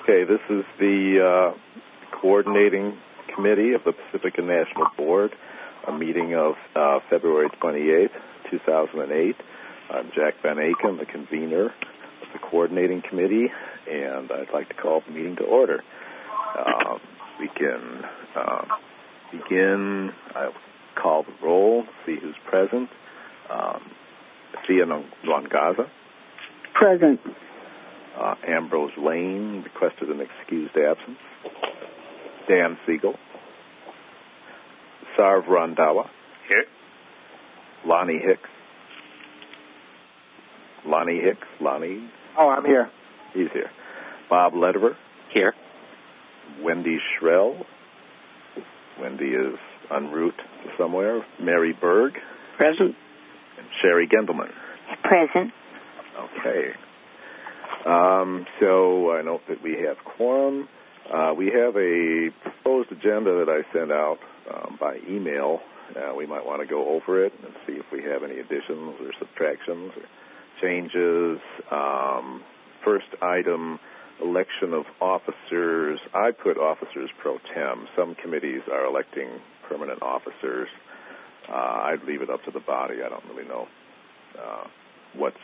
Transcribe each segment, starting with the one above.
Okay, this is the coordinating committee of the Pacifica National Board, a meeting of February 28th, 2008. I'm Jack Van Aken, the convener of the coordinating committee, and I'd like to call the meeting to order. We can begin. I'll call the roll, see who's present. Sia Nwangaza. Present. Ambrose Lane requested an excused absence. Dan Siegel. Sarv Randhawa. Here. Lonnie Hicks. Lonnie. Oh, I'm here. He's here. Bob Lederer. Here. Wendy Schrell. Wendy is en route to somewhere. Mary Berg. Present. And Sherry Gendelman. Present. Okay. So I note that we have quorum. We have a proposed agenda that I sent out by email. We might want to go over it and see if we have any additions or subtractions or changes. First item, election of officers. I put officers pro tem. Some committees are electing permanent officers. I'd leave it up to the body. I don't really know what's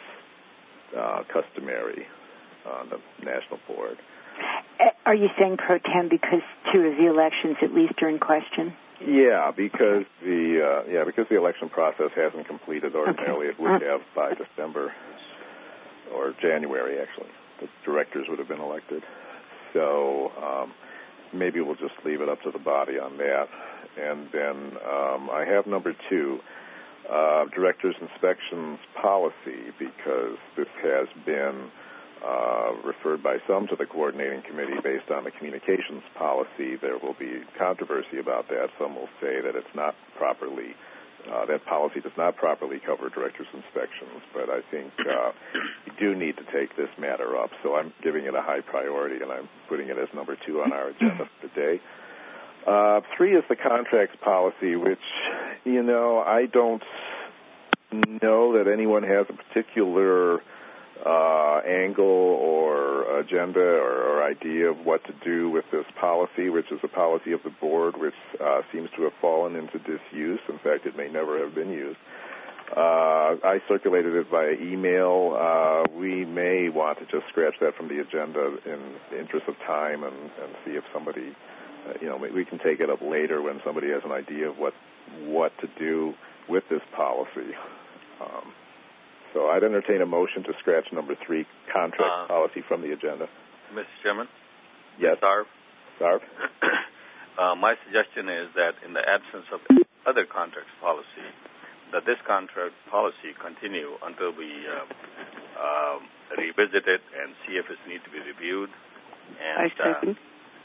customary on the National Board. Are you saying pro tem because two of the elections at least are in question? Yeah, because the election process hasn't completed. Ordinarily, It would have by December or January. Actually, the directors would have been elected. So maybe we'll just leave it up to the body on that. And then I have number 2. Director's inspections policy, because this has been referred by some to the coordinating committee based on the communications policy. There will be controversy about that. Some will say that it's not properly, that policy does not properly cover director's inspections, but I think we do need to take this matter up. So I'm giving it a high priority, and I'm putting it as number 2 on our agenda for today. 3 is the contracts policy, which, I don't know that anyone has a particular angle or agenda or idea of what to do with this policy, which is a policy of the board, which seems to have fallen into disuse. In fact, it may never have been used. I circulated it via email. We may want to just scratch that from the agenda in the interest of time and see if somebody, we can take it up later when somebody has an idea of what to do with this policy. So I'd entertain a motion to scratch number 3, contract policy, from the agenda. Mr. Chairman? Yes. Sarv? My suggestion is that in the absence of other contracts policy, that this contract policy continue until we revisit it and see if it needs to be reviewed. And, I second.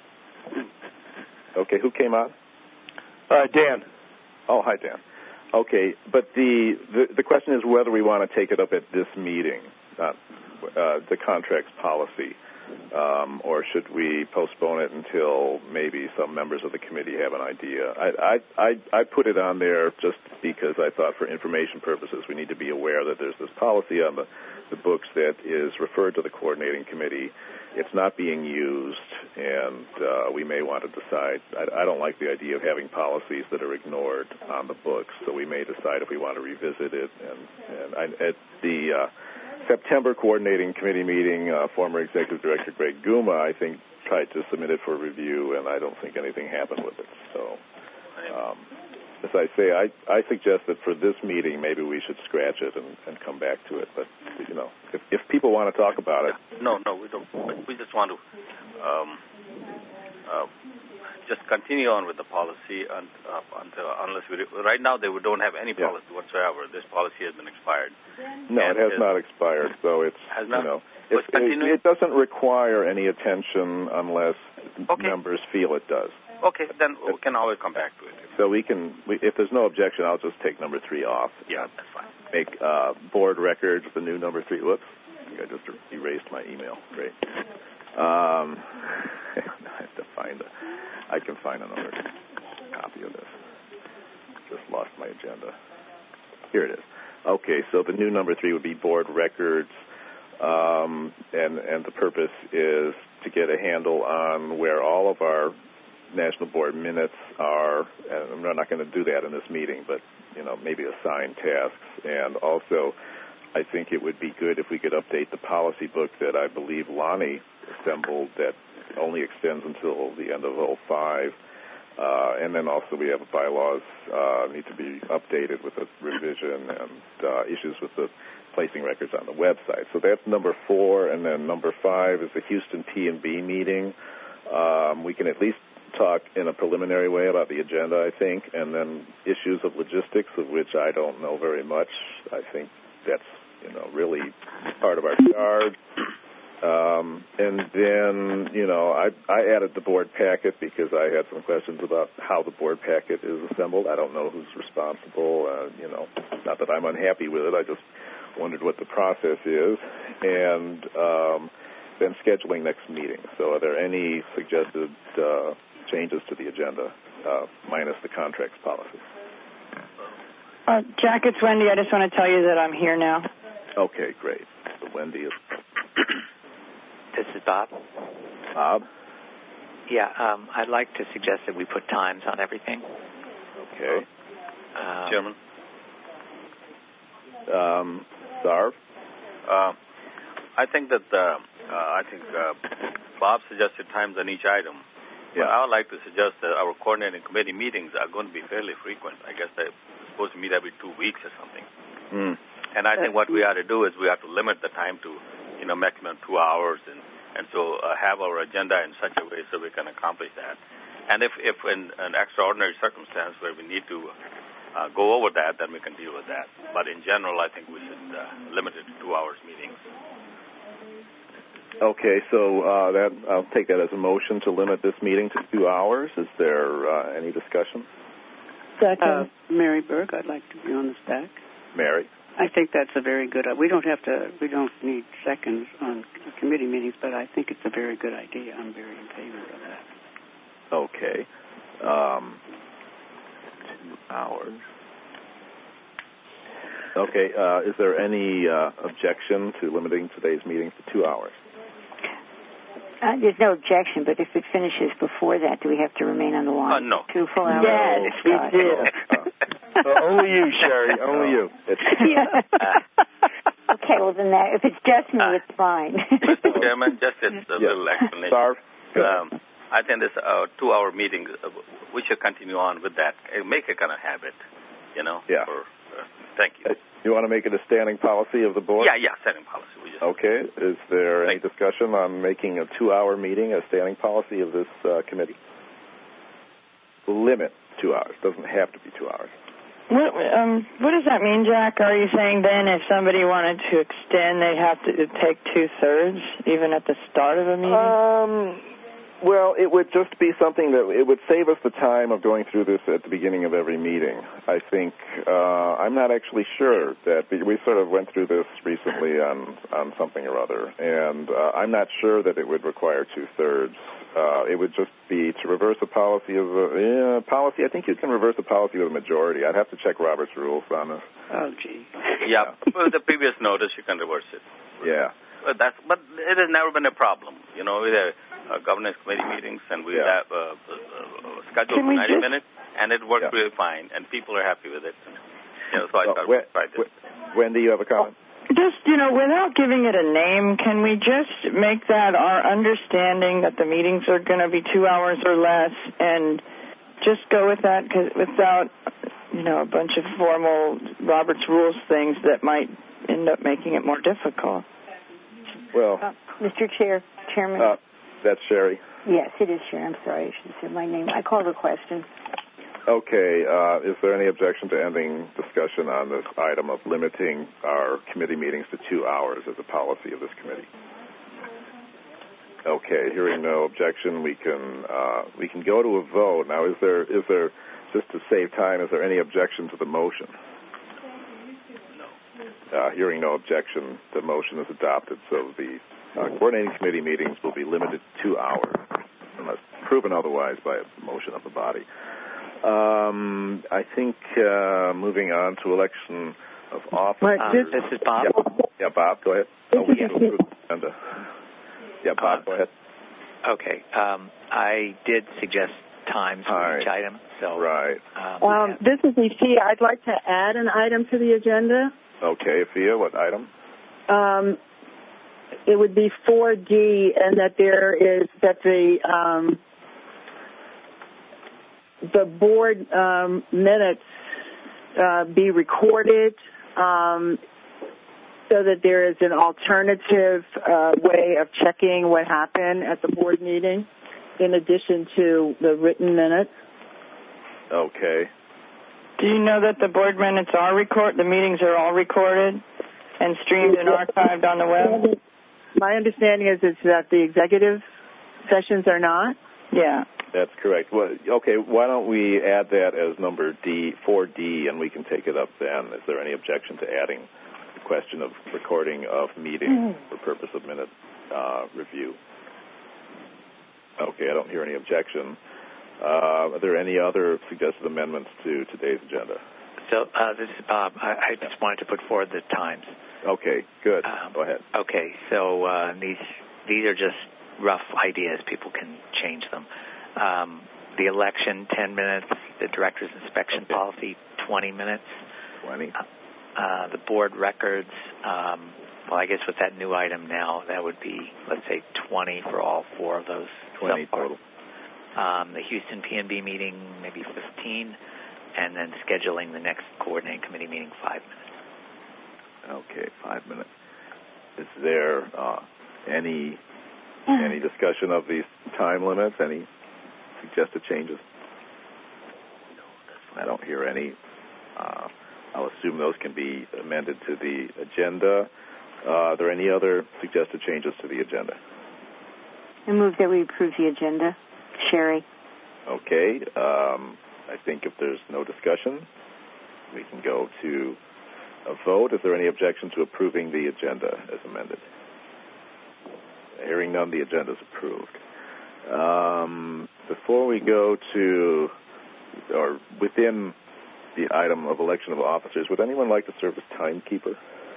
Okay, who came on? Dan. Oh, hi, Dan. Okay, but the question is whether we want to take it up at this meeting, the contracts policy, or should we postpone it until maybe some members of the committee have an idea. I put it on there just because I thought for information purposes we need to be aware that there's this policy on the books that is referred to the coordinating committee. It's not being used, and we may want to decide. I don't like the idea of having policies that are ignored on the books, so we may decide if we want to revisit it. And at the September coordinating committee meeting, former executive director Greg Guma, I think, tried to submit it for review, and I don't think anything happened with it. So, as I say, I suggest that for this meeting, maybe we should scratch it and come back to it. But, if people want to talk about it. No, we don't. We just want to just continue on with the policy unless right now they don't have any policy whatsoever. This policy has been expired. No, it has not expired. So it's, it doesn't require any attention unless members feel it does. Okay, then we can always come back to it. So if there's no objection, I'll just take number 3 off. Yeah, that's fine. Make board records the new number 3. Whoops, I think I just erased my email. Great. I have to find it. I can find another copy of this. Just lost my agenda. Here it is. Okay, so the new number 3 would be board records, and the purpose is to get a handle on where all of our National Board minutes are, and I'm not going to do that in this meeting, but, maybe assign tasks. And also, I think it would be good if we could update the policy book that I believe Lonnie assembled that only extends until the end of 2005. And then also we have bylaws need to be updated with a revision and issues with the placing records on the website. So that's number 4. And then number 5 is the Houston P&B meeting. We can at least talk in a preliminary way about the agenda, I think, and then issues of logistics, of which I don't know very much. I think that's, really part of our charge. And then, I added the board packet because I had some questions about how the board packet is assembled. I don't know who's responsible. Not that I'm unhappy with it. I just wondered what the process is. And then scheduling next meeting. So are there any suggested changes to the agenda, minus the contracts policy? Jack, it's Wendy. I just want to tell you that I'm here now. Okay, great. So Wendy is... This is Bob. Bob? Yeah, I'd like to suggest that we put times on everything. Okay. Chairman? Sarv? I think that Bob suggested times on each item. Yeah. But I would like to suggest that our coordinating committee meetings are going to be fairly frequent. I guess they're supposed to meet every 2 weeks or something. Mm. And I think what we ought to do is we have to limit the time to, maximum 2 hours, and so have our agenda in such a way so we can accomplish that. And if in an extraordinary circumstance where we need to go over that, then we can deal with that. But in general, I think we should limit it to 2 hours meetings. Okay, so I'll take that as a motion to limit this meeting to 2 hours. Is there any discussion? Second. Mary Berg, I'd like to be on the stack. Mary? I think that's a very good. We don't need seconds on committee meetings, but I think it's a very good idea. I'm very in favor of that. Okay. 2 hours. Okay. Is there any objection to limiting today's meeting to 2 hours? There's no objection, but if it finishes before that, do we have to remain on the line? No. 2 full hours? Yes, we do. Only you, Sherry. Only you. Okay, well then if it's just me, it's fine. Mr. Chairman, just a little explanation. Sarv? I think this 2 hour meeting, we should continue on with that. Make a kind of habit, Yeah. Thank you. You want to make it a standing policy of the board? Yeah, standing policy. Okay. Is there any discussion on making a 2 hour meeting a standing policy of this committee? Limit 2 hours. Doesn't have to be 2 hours. What does that mean, Jack? Are you saying then if somebody wanted to extend, they'd have to take 2/3 even at the start of a meeting? Well, it would just be something that it would save us the time of going through this at the beginning of every meeting. I think I'm not actually sure that we sort of went through this recently on something or other, and I'm not sure that it would require 2/3. It would just be to reverse a policy of a policy. I think you can reverse a policy with a majority. I'd have to check Robert's rules on this. Oh, gee. Yeah, with the previous notice, you can reverse it. Yeah. But it has never been a problem. We have governance committee meetings, and we have scheduled for 90 minutes, and it works really fine, and people are happy with it. So I thought we'd try this. Wendy, you have a comment? Just, without giving it a name, can we just make that our understanding that the meetings are going to be 2 hours or less and just go with that without, a bunch of formal Robert's Rules things that might end up making it more difficult? Well, Mr. Chairman. That's Sherry. Yes, it is Sherry. I'm sorry, I should have said my name. I called a question. Okay. Is there any objection to ending discussion on this item of limiting our committee meetings to 2 hours as a policy of this committee? Okay. Hearing no objection, we can go to a vote. Now, is there just to save time, is there any objection to the motion? No. Hearing no objection, the motion is adopted. So the coordinating committee meetings will be limited to 2 hours, unless proven otherwise by a motion of the body. I think moving on to election of officers. This is Bob. Yeah, Bob, go ahead. Yeah, Bob, go ahead. Okay. I did suggest times for each item. So right. This is Ifia. I'd like to add an item to the agenda. Okay, Ifia, what item? It would be 4D, and that the board minutes be recorded, so that there is an alternative way of checking what happened at the board meeting, in addition to the written minutes. Okay. Do you know that the board minutes are the meetings are all recorded and streamed and archived on the web? My understanding is that the executive sessions are not. Yeah. That's correct. Well, okay, why don't we add that as number 4D, and we can take it up then. Is there any objection to adding the question of recording of meetings for purpose of minute review? Okay, I don't hear any objection. Are there any other suggested amendments to today's agenda? So this is Bob. I just wanted to put forward the times. Okay, good. Go ahead. Okay, so these are just rough ideas. People can change them. The election, 10 minutes. The director's inspection policy, 20 minutes. 20. The board records, well, I guess with that new item now, that would be, let's say, 20 for all four of those. 20 total. The Houston PNB meeting, maybe 15, and then scheduling the next coordinating committee meeting, 5 minutes. Okay, 5 minutes. Is there any discussion of these time limits? Any suggested changes? I don't hear any. I'll assume those can be amended to the agenda. Are there any other suggested changes to the agenda? I move that we approve the agenda. Sherry. Okay. I think if there's no discussion, we can go to a vote. Is there any objection to approving the agenda as amended? Hearing none, the agenda is approved. Before we go to, or within the item of election of officers, would anyone like to serve as timekeeper?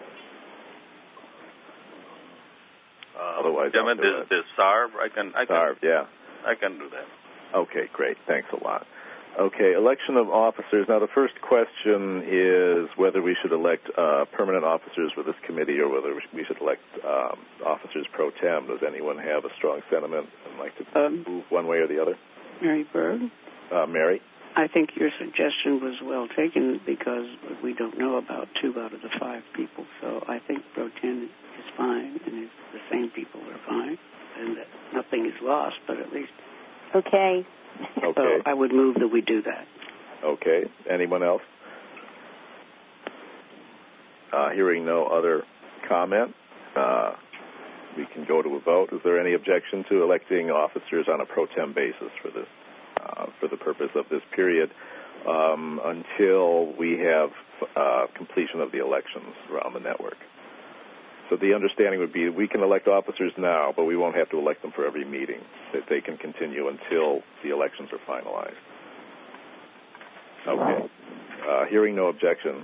Otherwise, Gentlemen, this Sarv, Sarv, yeah. I can do that. Okay, great. Thanks a lot. Okay, election of officers. Now, the first question is whether we should elect permanent officers with this committee or whether we should elect officers pro tem. Does anyone have a strong sentiment and like to move one way or the other? Mary Berg? Mary? I think your suggestion was well taken because we don't know about 2 out of the 5 people. So I think pro tem is fine, and if the same people are fine, and that nothing is lost, but at least... Okay. Okay. So I would move that we do that. Okay. Anyone else? Hearing no other comment, we can go to a vote. Is there any objection to electing officers on a pro tem basis for this, for the purpose of this period, until we have completion of the elections around the network? So the understanding would be we can elect officers now, but we won't have to elect them for every meeting, that they can continue until the elections are finalized. Okay. Hearing no objection,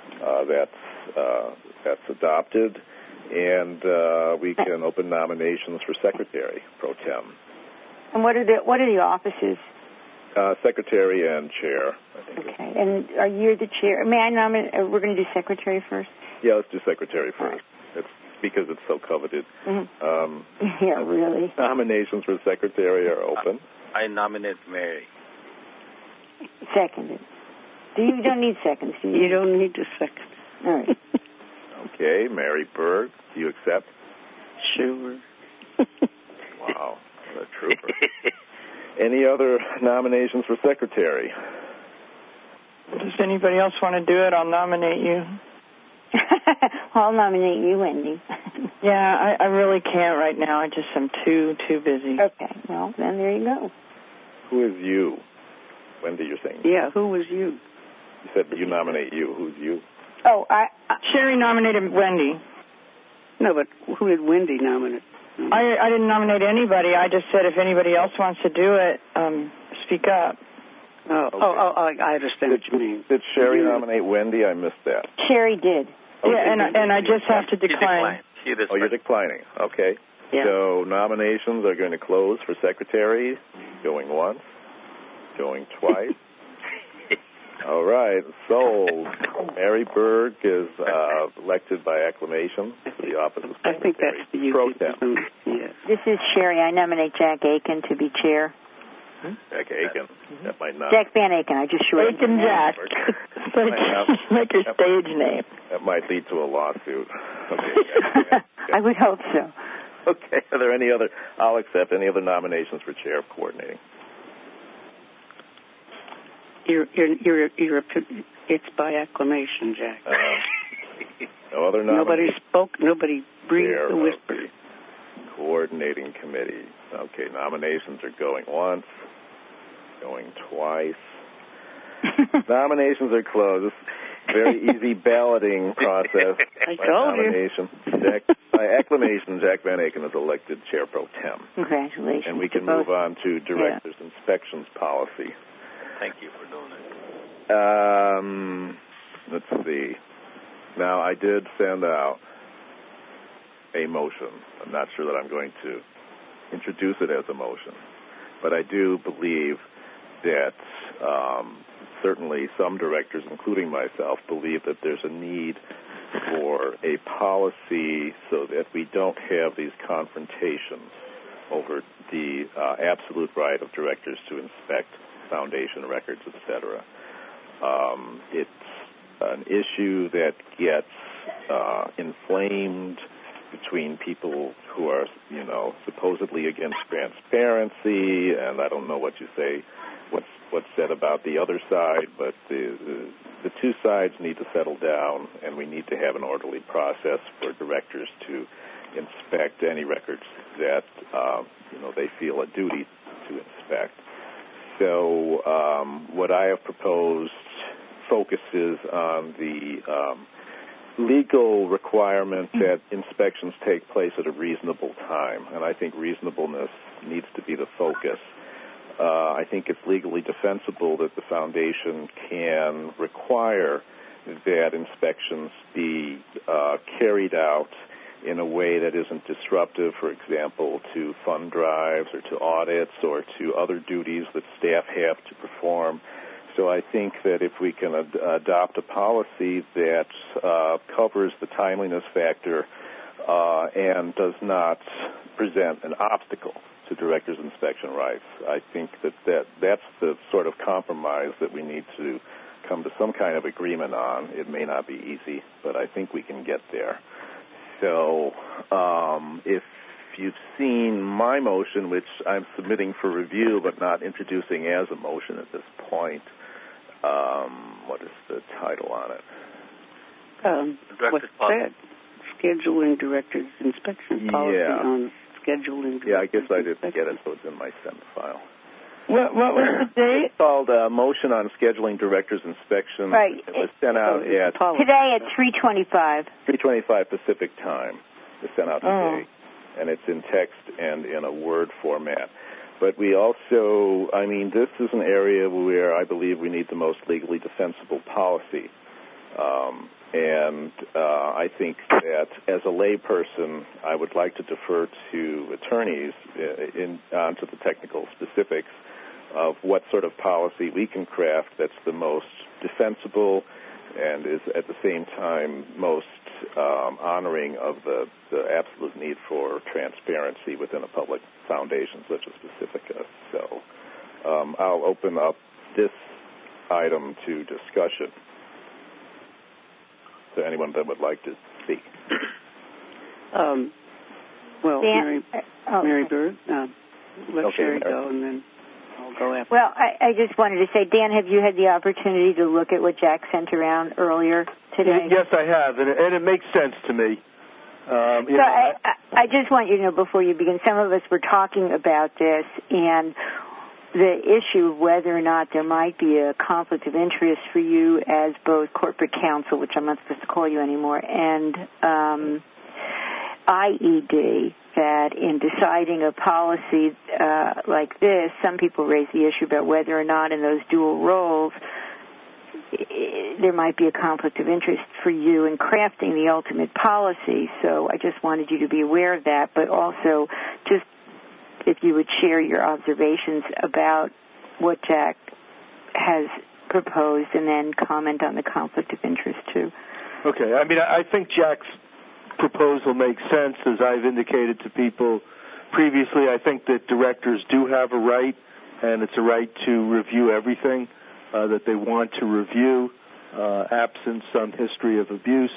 that's adopted, and we can open nominations for secretary pro tem. And what are the offices? Secretary and chair, I think. Okay. And are you the chair? May I nominate? We're going to do secretary first. Yeah, let's do secretary first. It's because it's so coveted. Mm-hmm. Yeah, really. Nominations for secretary are open. I nominate Mary. Seconded. You don't need seconds, do you? You don't need to second. All right. Okay, Mary Berg, do you accept? Sure. Wow, what a trooper. Any other nominations for secretary? Does anybody else want to do it? I'll nominate you. I'll nominate you, Wendy. Yeah, I really can't right now. I just am too busy. Okay, well, then there you go. Who is you? Wendy, you're saying? Yeah, who was you? You said you nominate you. Who's you? Oh, Sherry nominated Wendy. No, but who did Wendy nominate? I didn't nominate anybody. I just said if anybody else wants to do it, speak up. I understand what you mean. Did Sherry nominate Wendy? I missed that. Sherry did. Yeah, and I just have to decline. She declined. Oh, you're declining. Okay. Yeah. So nominations are going to close for secretary, going once, going twice. All right, sold. Mary Berg is elected by acclamation to the office of secretary. I think that's the pro tem. Yes. This is Sherry. I nominate Jack Aiken to be chair. Jack Aiken. That might not. Jack Van Aiken. I just shortened Aiken Jack. Like your stage name. That might lead to a lawsuit. Okay. I would hope so. Okay. Are there any other? I'll accept any other nominations for chair of coordinating. It's by acclamation, Jack. No other nominations. Nobody spoke. Nobody breathed Chair a whisper. of the coordinating committee. Okay, nominations are going once, going twice. Nominations are closed. Very easy balloting process. I told you. By acclamation, Jack Van Aiken is elected chair pro tem. Congratulations. And we can move on to director's inspections policy. Thank you for doing it. Let's see. Now, I did send out a motion. I'm not sure that I'm going to introduce it as a motion, but I do believe that certainly some directors, including myself, believe that there's a need for a policy so that we don't have these confrontations over the absolute right of directors to inspect foundation records, etc. It's an issue that gets inflamed between people who are, supposedly against transparency, and I don't know what you say, what's said about the other side, but the two sides need to settle down, and we need to have an orderly process for directors to inspect any records that they feel a duty to inspect. So what I have proposed focuses on the legal requirement that inspections take place at a reasonable time, and I think reasonableness needs to be the focus. I think it's legally defensible that the foundation can require that inspections be carried out in a way that isn't disruptive, for example, to fund drives or to audits or to other duties that staff have to perform. So I think that if we can adopt a policy that covers the timeliness factor and does not present an obstacle to directors' inspection rights, I think that's the sort of compromise that we need to come to some kind of agreement on. It may not be easy, but I think we can get there. So if you've seen my motion, which I'm submitting for review but not introducing as a motion at this point, what is the title on it? What's that? Scheduling director's inspection policy on scheduling. Yeah, I guess I didn't get it, so it's in my sent file. What was the date? It's called Motion on Scheduling Director's Inspection. Right. It was sent out today at 3:25. 3:25 Pacific time. It's sent out today, and it's in text and in a Word format. But we also, this is an area where I believe we need the most legally defensible policy. And I think that as a layperson, I would like to defer to attorneys onto the technical specifics of what sort of policy we can craft that's the most defensible and is at the same time most honoring of the absolute need for transparency within a public foundation such as Pacifica. So I'll open up this item to discussion. To anyone that would like to speak. Mary Bird, let Sherry go, and then I'll go after. Well, I just wanted to say, Dan, have you had the opportunity to look at what Jack sent around earlier today? Yes, I have, and it makes sense to me. I just want you to know before you begin, some of us were talking about this, and the issue of whether or not there might be a conflict of interest for you as both corporate counsel, which I'm not supposed to call you anymore, and IED, that in deciding a policy like this, some people raise the issue about whether or not in those dual roles there might be a conflict of interest for you in crafting the ultimate policy. So I just wanted you to be aware of that, but also just if you would share your observations about what Jack has proposed and then comment on the conflict of interest, too. Okay. I mean, I think Jack's proposal makes sense, as I've indicated to people previously. I think that directors do have a right, and it's a right to review everything that they want to review, absent some history of abuse.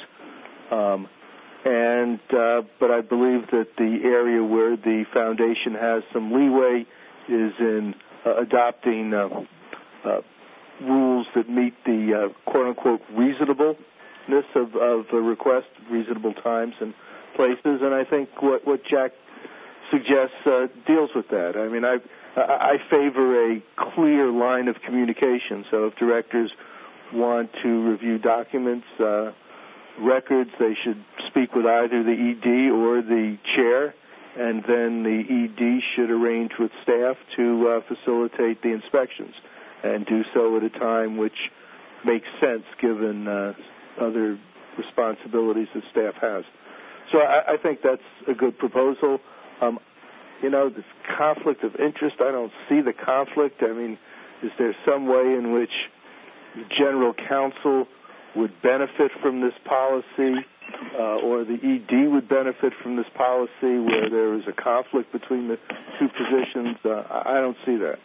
But I believe that the area where the foundation has some leeway is in adopting rules that meet the quote-unquote reasonableness of a request, reasonable times and places. And I think what Jack suggests deals with that. I mean, I favor a clear line of communication. So if directors want to review documents, records, they should speak with either the ED or the chair, and then the ED should arrange with staff to facilitate the inspections and do so at a time which makes sense given other responsibilities that staff has. So I think that's a good proposal. This conflict of interest, I don't see the conflict. I mean, is there some way in which the general counsel would benefit from this policy or the ED would benefit from this policy where there is a conflict between the two positions? I don't see that.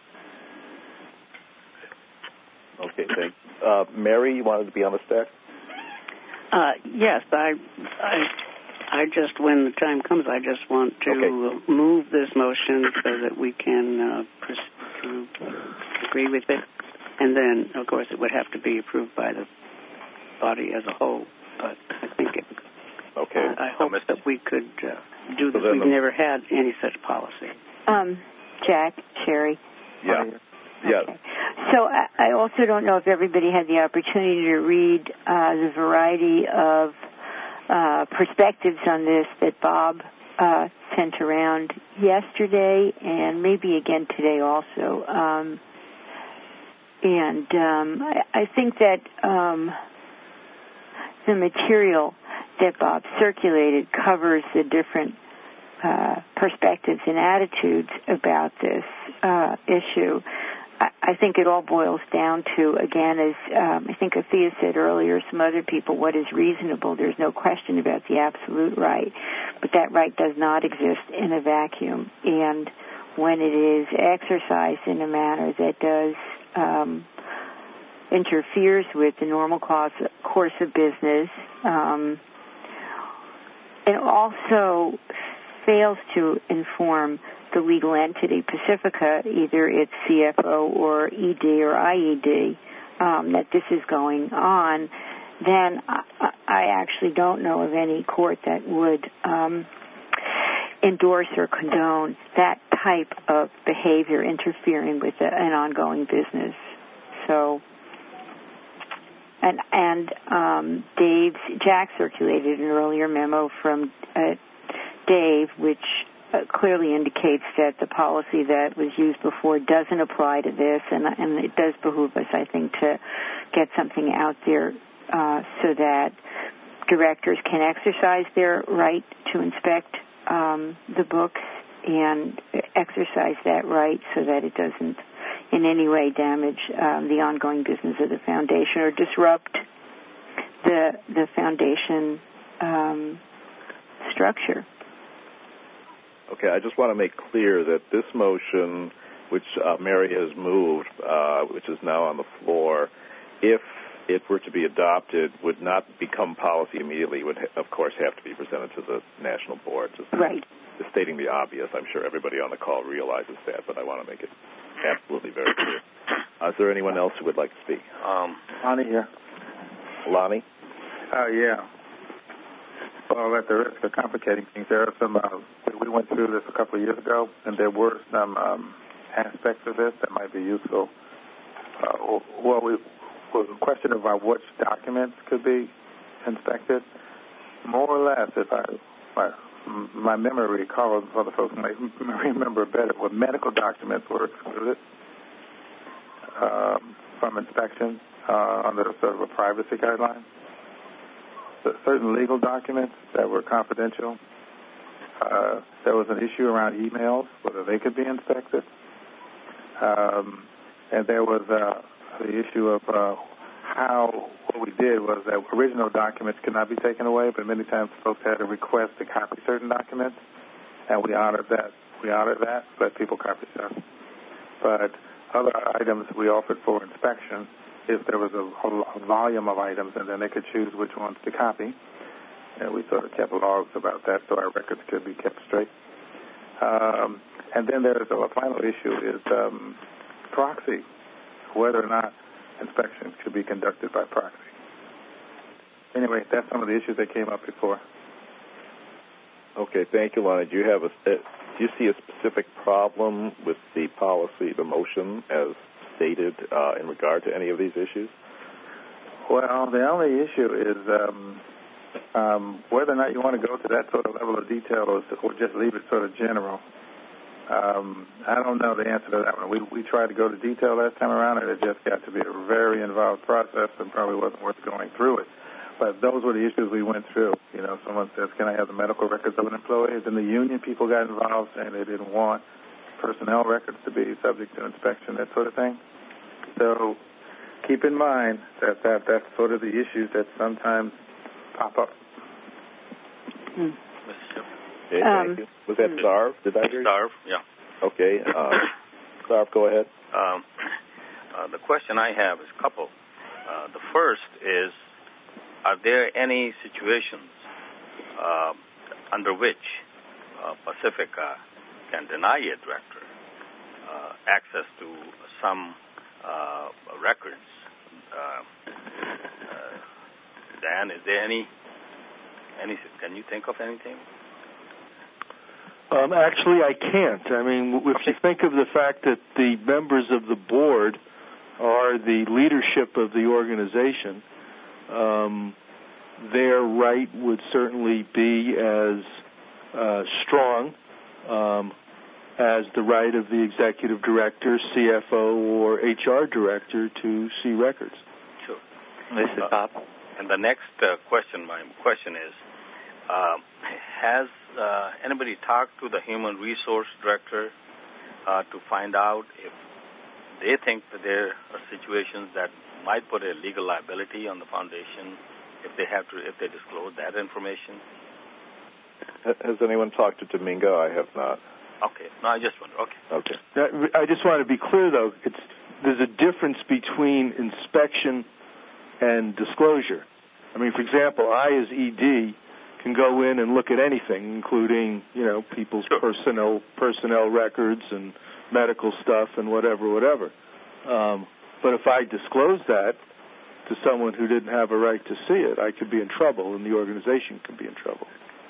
Okay, thanks. Mary, you wanted to be on the stack? Yes, I just, when the time comes, I just want to move this motion so that we can agree with it. And then, of course, it would have to be approved by the body as a whole. But I think I hope that we could do this. We've never had any such policy. Jack, Sherry. Yeah. Yeah. Okay. So I also don't know if everybody had the opportunity to read the variety of perspectives on this that Bob sent around yesterday and maybe again today also. I think that the material that Bob circulated covers the different perspectives and attitudes about this issue. I think it all boils down to, again, as I think Athea said earlier, some other people, what is reasonable. There's no question about the absolute right, but that right does not exist in a vacuum. And when it is exercised in a manner that does interferes with the normal course of business, and also fails to inform the legal entity, Pacifica, either its CFO or ED or IED, that this is going on, then I actually don't know of any court that would endorse or condone that type of behavior interfering with an ongoing business. So, Jack circulated an earlier memo from Dave, which clearly indicates that the policy that was used before doesn't apply to this, and it does behoove us, I think, to get something out there so that directors can exercise their right to inspect the books and exercise that right so that it doesn't in any way damage the ongoing business of the foundation or disrupt the foundation structure. Okay, I just want to make clear that this motion, which Mary has moved, which is now on the floor, if it were to be adopted, would not become policy immediately. It would, of course, have to be presented to the national board. Right. Stating the obvious. I'm sure everybody on the call realizes that, but I want to make it absolutely very clear. Is there anyone else who would like to speak? Lonnie here. Lonnie? Yeah. Well, at the risk of complicating things, there are some, we went through this a couple of years ago, and there were some aspects of this that might be useful. We was a question about which documents could be inspected. More or less, if my memory recalls, other folks may remember better, what medical documents were excluded from inspection. under sort of a privacy guideline. Certain legal documents that were confidential. There was an issue around emails, whether they could be inspected. And there was the issue of how what we did was that original documents could not be taken away, but many times folks had a request to copy certain documents, and we honored that. Let people copy stuff. But other items we offered for inspection, if there was a volume of items, and then they could choose which ones to copy. And we sort of kept logs about that so our records could be kept straight. And then there's a final issue is proxy, whether or not inspections could be conducted by proxy. Anyway, that's some of the issues that came up before. Okay, thank you, Lonnie. Do you see a specific problem with the policy, the motion, as stated in regard to any of these issues? Well, the only issue is whether or not you want to go to that sort of level of detail or just leave it sort of general. I don't know the answer to that one. We tried to go to detail last time around, and it just got to be a very involved process and probably wasn't worth going through it. But those were the issues we went through. You know, someone says, can I have the medical records of an employee? Then the union people got involved saying they didn't want personnel records to be subject to inspection, that sort of thing. So keep in mind that that's sort of the issues that sometimes pop up. Okay, thank you. Was that Sarv? Did I hear you? Sarv, yeah. Okay. Sarv, go ahead. The question I have is a couple. The first is, are there any situations under which Pacifica can deny a director access to some records? Dan, is there any? Can you think of anything? Actually, I can't. I mean, if you think of the fact that the members of the board are the leadership of the organization, their right would certainly be as strong as the right of the executive director, CFO, or HR director to see records. Sure. This is Bob. And the next question, my question is, has anybody talked to the human resource director to find out if they think that there are situations that might put a legal liability on the foundation if they disclose that information? Has anyone talked to Domingo? I have not. Okay. No, I just wonder. Okay. I just want to be clear, though. There's a difference between inspection and disclosure. I mean, for example, I, as ED, can go in and look at anything, including, people's personnel records and medical stuff and whatever. But if I disclose that to someone who didn't have a right to see it, I could be in trouble, and the organization could be in trouble.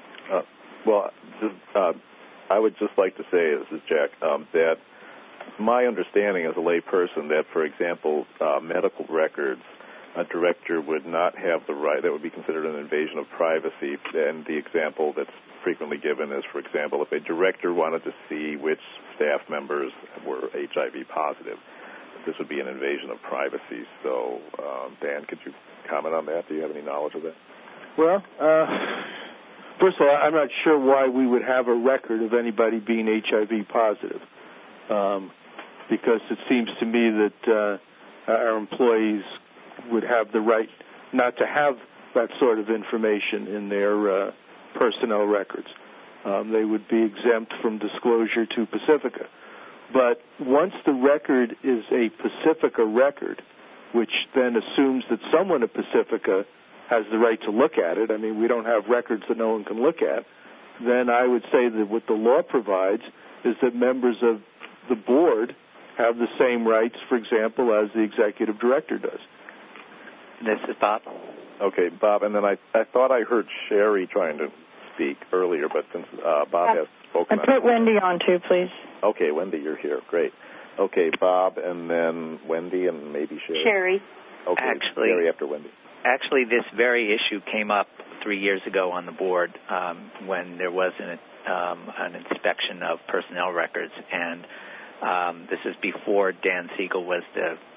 I would just like to say, this is Jack, that my understanding as a layperson that, for example, medical records, a director would not have the right. That would be considered an invasion of privacy. And the example that's frequently given is, for example, if a director wanted to see which staff members were HIV positive, this would be an invasion of privacy. So, Dan, could you comment on that? Do you have any knowledge of that? Well, first of all, I'm not sure why we would have a record of anybody being HIV positive, because it seems to me that our employees would have the right not to have that sort of information in their personnel records. They would be exempt from disclosure to Pacifica. But once the record is a Pacifica record, which then assumes that someone at Pacifica has the right to look at it, I mean, we don't have records that no one can look at, then I would say that what the law provides is that members of the board have the same rights, for example, as the executive director does. This is Bob. Okay, Bob, and then I thought I heard Sherry trying to speak earlier, but since Bob has spoken... And put Wendy on, too, please. Okay, Wendy, you're here. Great. Okay, Bob, and then Wendy, and maybe Sherry. Sherry. Okay, Sherry after Wendy. Actually, this very issue came up 3 years ago on the board when there was an inspection of personnel records, and this is before Dan Siegel was the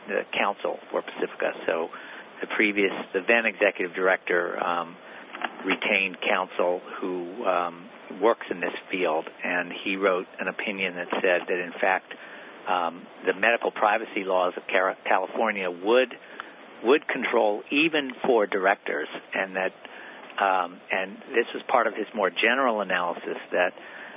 the counsel for Pacifica. So the then executive director retained counsel who works in this field, and he wrote an opinion that said that, in fact, the medical privacy laws of California would control even for directors, and that and this was part of his more general analysis that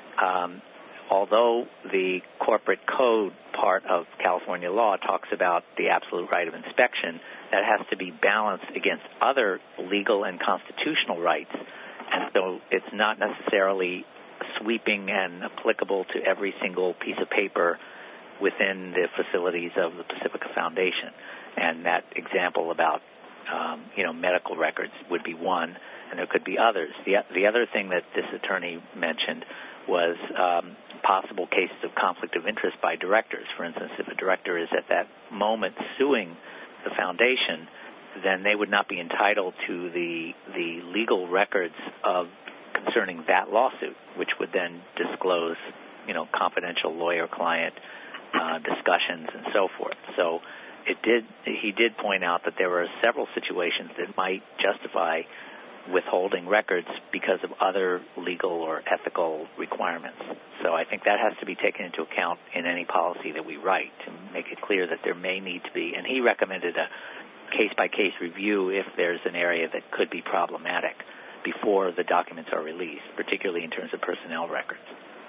although the corporate code part of California law talks about the absolute right of inspection, that has to be balanced against other legal and constitutional rights. And so it's not necessarily sweeping and applicable to every single piece of paper within the facilities of the Pacifica Foundation. And that example about, medical records would be one, and there could be others. The other thing that this attorney mentioned was possible cases of conflict of interest by directors. For instance, if a director is at that moment suing the foundation, then they would not be entitled to the legal records concerning that lawsuit, which would then disclose, confidential lawyer-client discussions and so forth. So he did point out that there were several situations that might justify withholding records because of other legal or ethical requirements. So I think that has to be taken into account in any policy that we write to make it clear that there may need to be, and he recommended a case-by-case review if there's an area that could be problematic before the documents are released, particularly in terms of personnel records.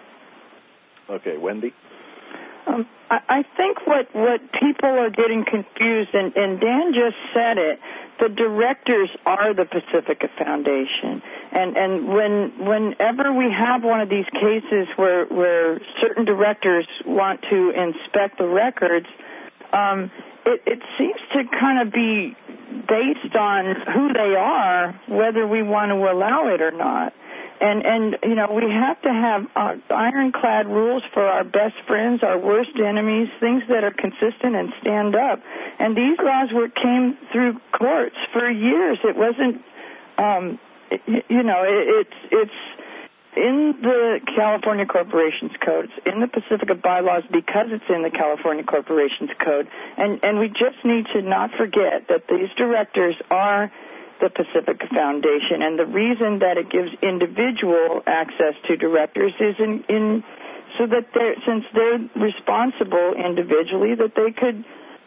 Okay, Wendy? I think what people are getting confused, and Dan just said it, the directors are the Pacifica Foundation. And whenever we have one of these cases where certain directors want to inspect the records, it seems to kind of be based on who they are, whether we want to allow it or not. And we have to have ironclad rules for our best friends, our worst enemies, things that are consistent and stand up. And these laws came through courts for years. It wasn't, it's in the California Corporations Code. It's in the Pacifica bylaws because it's in the California Corporations Code. And we just need to not forget that these directors are the Pacifica Foundation, and the reason that it gives individual access to directors is so that since they're responsible individually, that they could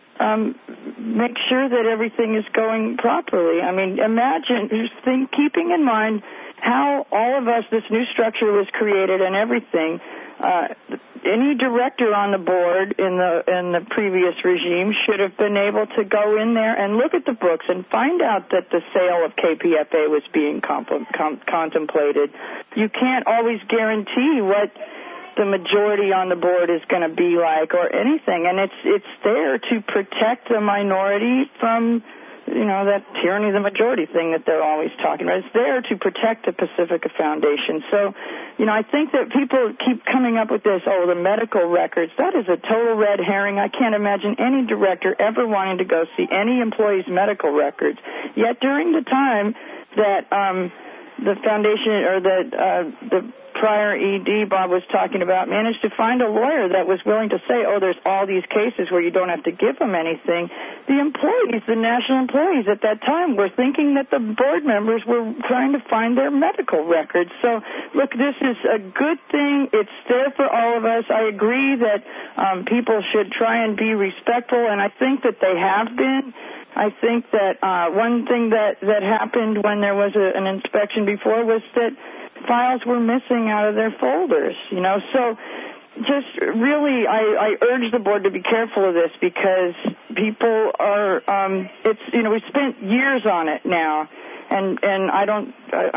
make sure that everything is going properly. I mean, imagine keeping in mind how all of us, this new structure was created and everything. Any director on the board in the previous regime should have been able to go in there and look at the books and find out that the sale of KPFA was being contemplated. You can't always guarantee what the majority on the board is going to be like or anything, and it's there to protect the minority from that tyranny of the majority thing that they're always talking about. It's there to protect the Pacifica Foundation. So, I think that people keep coming up with this, the medical records. That is a total red herring. I can't imagine any director ever wanting to go see any employee's medical records. Yet during the time that the foundation or the prior ED Bob was talking about managed to find a lawyer that was willing to say, there's all these cases where you don't have to give them anything. The employees, the national employees at that time were thinking that the board members were trying to find their medical records. So, look, this is a good thing. It's there for all of us. I agree that people should try and be respectful, and I think that they have been. I think that one thing that happened when there was an inspection before was that files were missing out of their folders, So just really, I urge the board to be careful of this because people are, we spent years on it now, and I don't,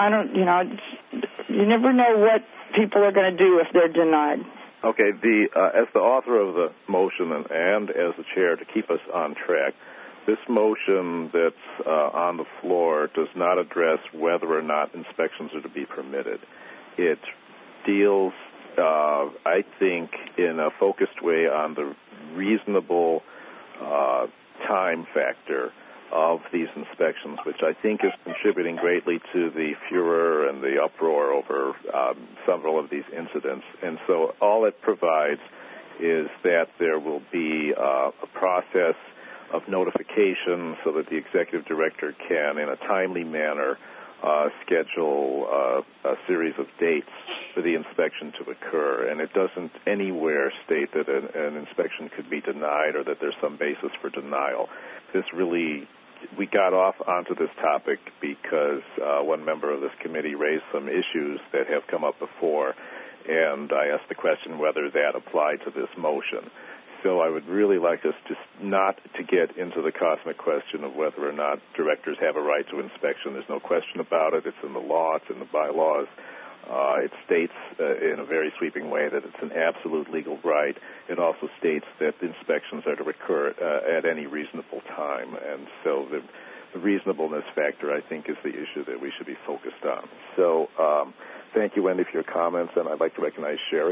you never know what people are going to do if they're denied. Okay, as the author of the motion and as the chair, to keep us on track, this motion that's on the floor does not address whether or not inspections are to be permitted. It deals, I think, in a focused way on the reasonable time factor of these inspections, which I think is contributing greatly to the furor and the uproar over several of these incidents. And so all it provides is that there will be a process of notification so that the executive director can, in a timely manner, schedule a series of dates for the inspection to occur. And it doesn't anywhere state that an inspection could be denied or that there's some basis for denial. We got off onto this topic because one member of this committee raised some issues that have come up before, and I asked the question whether that applied to this motion. So I would really like us just not to get into the cosmic question of whether or not directors have a right to inspection. There's no question about it. It's in the law. It's in the bylaws. It states in a very sweeping way that it's an absolute legal right. It also states that inspections are to occur at any reasonable time. And so the reasonableness factor, I think, is the issue that we should be focused on. So thank you, Wendy, for your comments, and I'd like to recognize Sherry.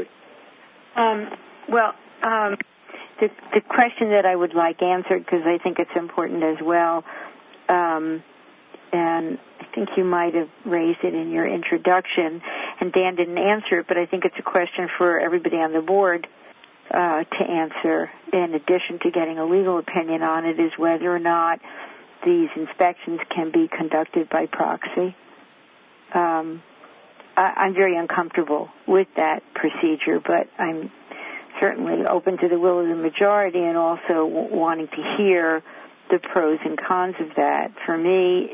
The question that I would like answered, because I think it's important as well, and I think you might have raised it in your introduction, and Dan didn't answer it, but I think it's a question for everybody on the board to answer, in addition to getting a legal opinion on it, is whether or not these inspections can be conducted by proxy. I'm very uncomfortable with that procedure, but I'm certainly open to the will of the majority and also wanting to hear the pros and cons of that. For me,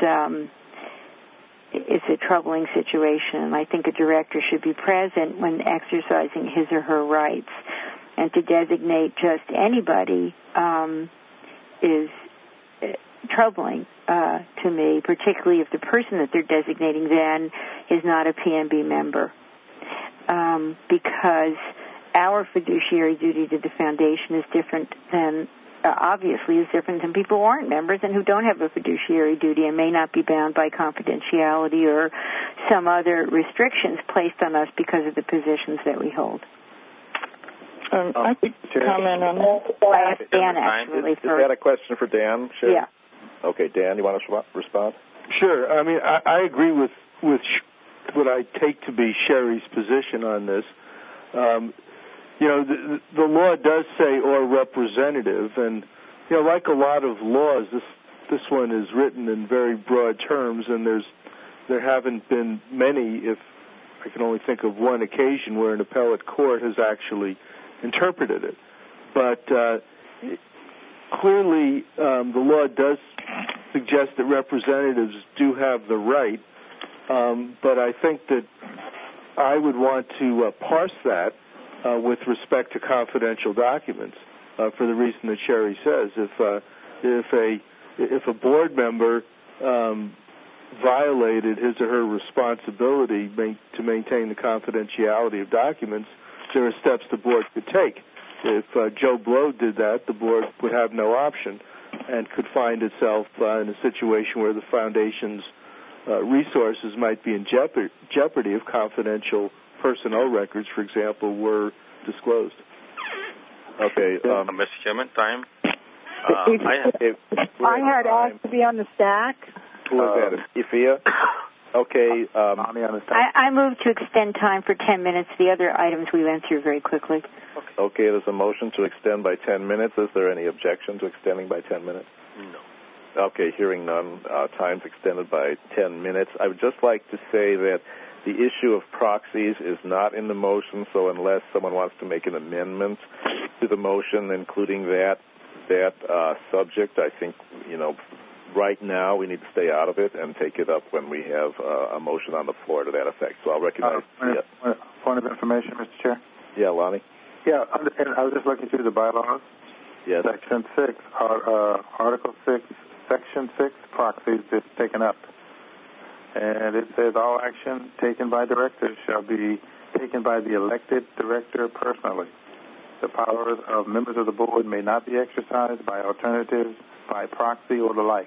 it's a troubling situation. I think a director should be present when exercising his or her rights, and to designate just anybody is troubling to me, particularly if the person that they're designating then is not a PMB member, because our fiduciary duty to the foundation is different than, obviously, is different than people who aren't members and who don't have a fiduciary duty and may not be bound by confidentiality or some other restrictions placed on us because of the positions that we hold. I could comment on that. I asked Dan, actually, Is that a question for Dan? Sure. Yeah. Okay, Dan, you want to respond? Sure. I mean, I agree with what I take to be Sherry's position on this. The law does say or representative, and like a lot of laws, this one is written in very broad terms, and there haven't been many, if I can only think of one occasion where an appellate court has actually interpreted it. But clearly, the law does suggest that representatives do have the right, but I think that I would want to parse that with respect to confidential documents, for the reason that Sherry says. If a board member violated his or her responsibility to maintain the confidentiality of documents, there are steps the board could take. If Joe Blow did that, the board would have no option and could find itself in a situation where the foundation's resources might be in jeopardy if confidential personnel records, for example, were disclosed. Okay, Mr. Chairman, time. I had asked to be on the stack. Who was that? Ifia? Okay. I move to extend time for 10 minutes. The other items we went through very quickly. Okay, there's a motion to extend by 10 minutes. Is there any objection to extending by 10 minutes? No. Okay, hearing none. Time's extended by 10 minutes. I would just like to say that the issue of proxies is not in the motion, so unless someone wants to make an amendment to the motion, including that subject, I think, right now we need to stay out of it and take it up when we have a motion on the floor to that effect. So I'll recognize... Point of information, Mr. Chair? Yeah, Lonnie? Yeah, and I was just looking through the bylaws. Yes. Section 6, Article 6, Section 6, proxies is taken up. And it says all action taken by directors shall be taken by the elected director personally. The powers of members of the board may not be exercised by alternatives, by proxy, or the like.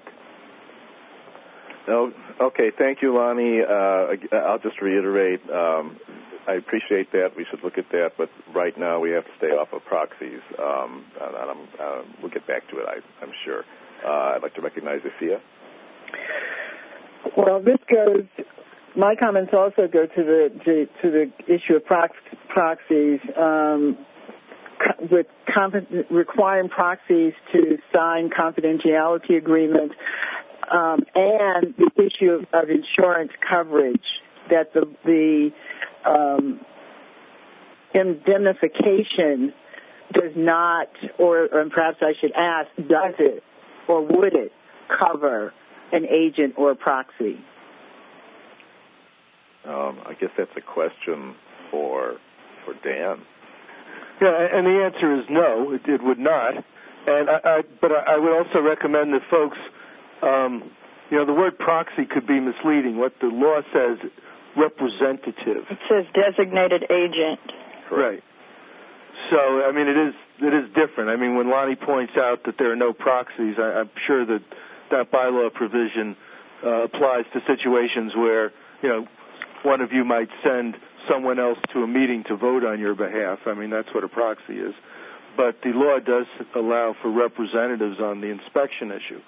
No, okay, thank you, Lonnie. I'll just reiterate, I appreciate that. We should look at that, but right now we have to stay off of proxies. We'll get back to it, I'm sure. I'd like to recognize Ifia. Well, my comments also go to the issue of proxies. requiring proxies to sign confidentiality agreements, and the issue of insurance coverage, that the indemnification does not, or perhaps I should ask, does it or would it cover an agent or a proxy? I guess that's a question for Dan. Yeah, and the answer is no, it would not. And but I would also recommend that folks, the word proxy could be misleading. What the law says, representative. It says designated agent. Right. So, I mean, it is different. I mean, when Lonnie points out that there are no proxies, I'm sure that bylaw provision applies to situations where, one of you might send someone else to a meeting to vote on your behalf. I mean, that's what a proxy is. But the law does allow for representatives on the inspection issue.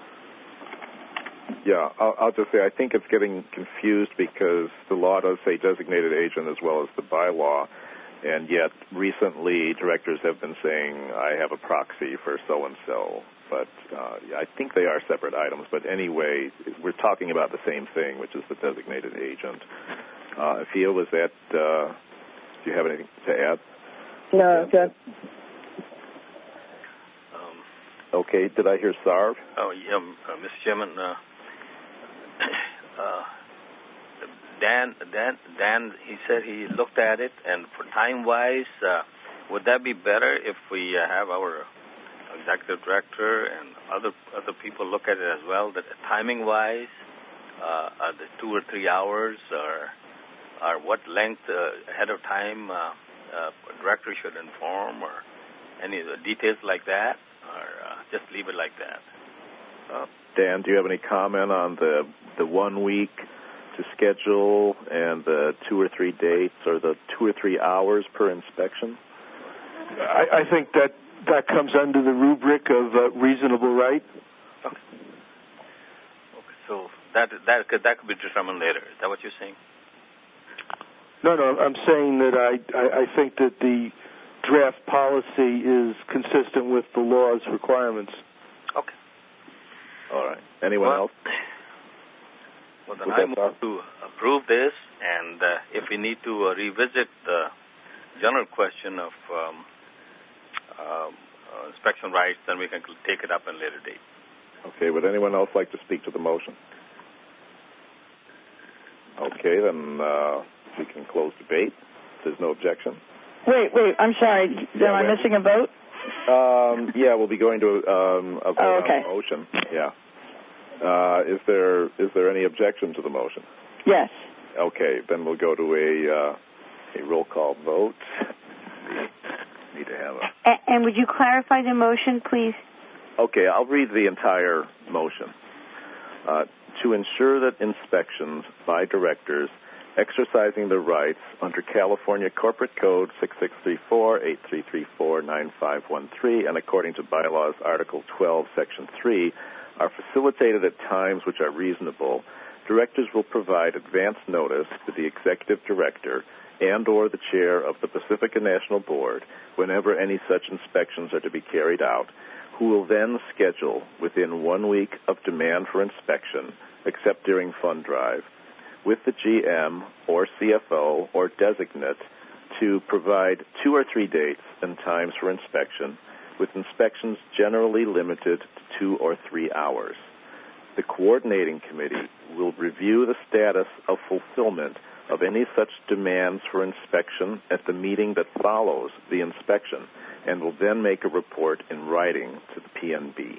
Yeah, I'll just say I think it's getting confused because the law does say designated agent as well as the bylaw, and yet recently directors have been saying I have a proxy for so-and-so. But I think they are separate items. But anyway, we're talking about the same thing, which is the designated agent. Afia, was that, do you have anything to add? No, that's... Okay, did I hear Sarv? Oh, yeah, Mr. Chairman, Dan, he said he looked at it, and for time-wise, would that be better if we have our executive director and other people look at it as well, that timing-wise, the 2 or 3 hours, or what length ahead of time director should inform, or any details like that, or just leave it like that? Dan, do you have any comment on the 1 week to schedule and the 2 or 3 dates, or the 2 or 3 hours per inspection? I think that comes under the rubric of reasonable right. Okay. So that could be determined later. Is that what you're saying? No, I'm saying that I think that the draft policy is consistent with the law's requirements. Okay. All right. Anyone else? Well, then I move to approve this, and if we need to revisit the general question of inspection rights, then we can take it up at a later date. Okay. Would anyone else like to speak to the motion? Okay, then we can close debate. If there's no objection. Wait, I'm sorry. Am I missing a vote? Yeah, we'll be going to a vote on the motion. Yeah. Is there any objection to the motion? Yes. Okay, then we'll go to a roll call vote. Need to have And would you clarify the motion, please? Okay, I'll read the entire motion. To ensure that inspections by directors exercising their rights under California Corporate Code 6634, 8334, 9513, and according to Bylaws Article 12, Section 3, are facilitated at times which are reasonable, directors will provide advance notice to the executive director and or the chair of the Pacifica National Board whenever any such inspections are to be carried out, who will then schedule within 1 week of demand for inspection, except during fund drive, with the GM or CFO or designate to provide 2 or 3 dates and times for inspection, with inspections generally limited to 2 or 3 hours. The coordinating committee will review the status of fulfillment of any such demands for inspection at the meeting that follows the inspection, and will then make a report in writing to the PNB.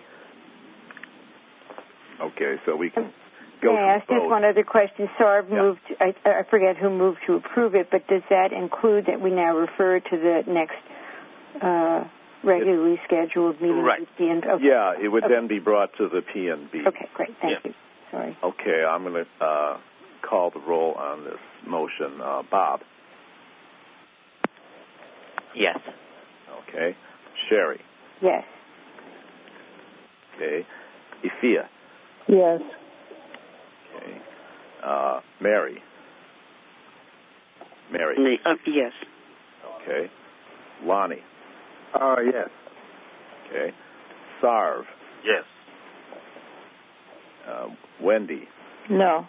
Okay, so we can go May I ask just one other question? Sarb moved, I forget who moved to approve it, but does that include that we now refer to the next regularly scheduled meeting? Right. At the end? Okay. Yeah, it would then be brought to the PNB. Okay, great. Thank you. Sorry. Okay, I'm going to call the roll on this motion. Bob? Yes. Okay. Sherry? Yes. Okay. Ifia? Yes. Okay. Mary? Yes. Okay. Lonnie? Yes. Okay. Sarv. Yes. Wendy. No.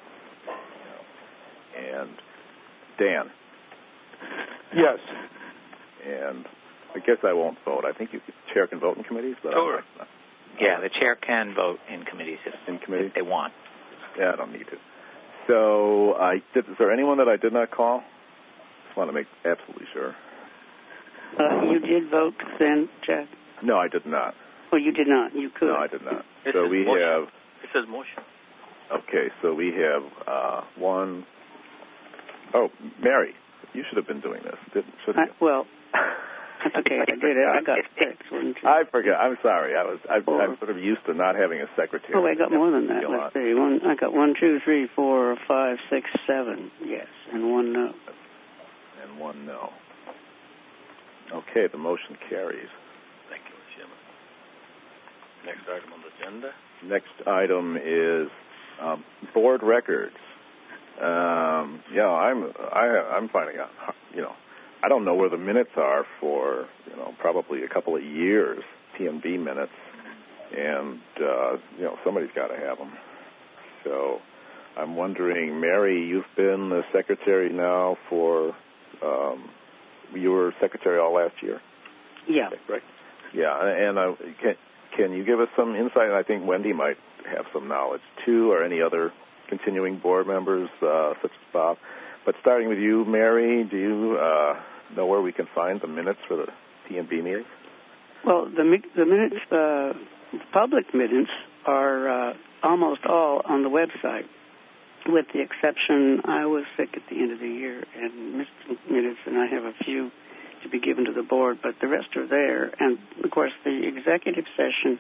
And Dan. Yes. And I guess I won't vote. I think the chair can vote in committees, but Sure. Yeah, the chair can vote in committees if they want. Yeah, I don't need to. So is there anyone that I did not call? Just want to make absolutely sure. You did vote then, Jack? No, I did not. Oh, you did not. You could. No, I did not. It So says we motion. have. It says motion. Okay, so we have one. Oh, Mary, you should have been doing this, shouldn't you? Well, that's okay. I did it. I got 6, wouldn't you? I forgot. I'm sorry. I'm sort of used to not having a secretary. Oh, I got more than that. Let's see. I got 1, 2, 3, 4, 5, 6, 7. Yes, and 1 no. And 1 no. Okay, the motion carries. Thank you, Chairman. Next item on the agenda. Next item is board records. I'm finding out. I don't know where the minutes are for probably a couple of years, TMB minutes, and somebody's got to have them. So I'm wondering, Mary, you've been the secretary now for. You were secretary all last year. Yeah. Right. Yeah, and can you give us some insight? I think Wendy might have some knowledge too, or any other continuing board members such as Bob. But starting with you, Mary, do you know where we can find the minutes for the TMB meetings? Well, the minutes, the public minutes are almost all on the website, with the exception I was sick at the end of the year and missed some minutes, and I have a few to be given to the board, but the rest are there. And, of course, the executive session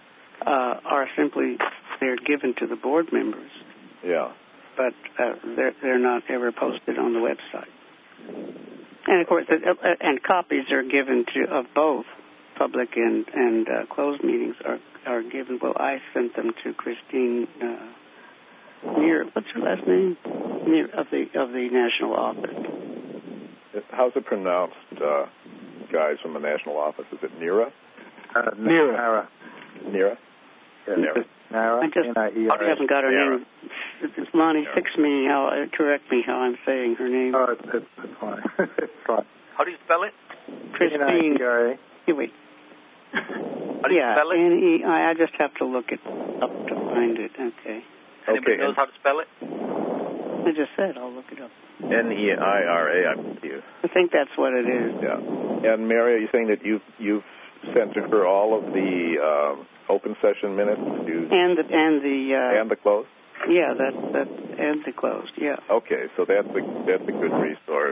are simply, they're given to the board members. Yeah. But they're not ever posted on the website. And, of course, and copies are given of both public and closed meetings are given. Well, I sent them to Christine Neer. What's her last name? Neer of the national office. How's it pronounced, guys from the national office? Is it Nira? Nira. Nira? Yeah, Nira. I haven't got her name. Lonnie, correct me how I'm saying her name. Oh, it's fine. It's fine. How do you spell it? Christine. Wait. How do you spell it? N-E-I. I just have to look it up to find it. Okay. Anybody knows how to spell it? I just said I'll look it up. Neira, I believe. I think that's what it is. Yeah. And Mary, are you saying that you've sent to her all of the open session minutes? And the closed? Yeah, that's and the closed. Yeah. Okay, so that's a good resource.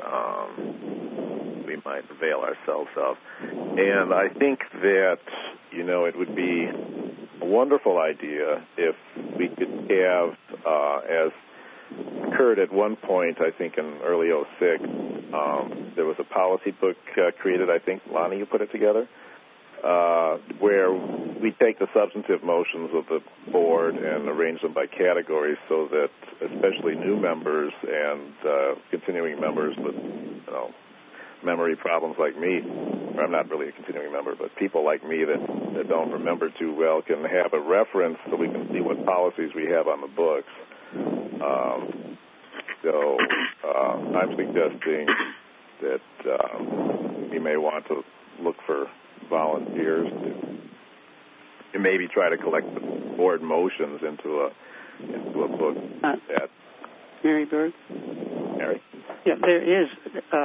We might avail ourselves of, and I think that it would be a wonderful idea if we could have, as occurred at one point, I think in early '06, there was a policy book created. I think Lonnie, you put it together. Where we take the substantive motions of the board and arrange them by categories so that especially new members and continuing members with memory problems like me, or I'm not really a continuing member, but people like me that don't remember too well can have a reference so we can see what policies we have on the books. So I'm suggesting that we may want to look for volunteers to maybe try to collect the board motions into a book. Mary Berg? Mary? Yeah, there is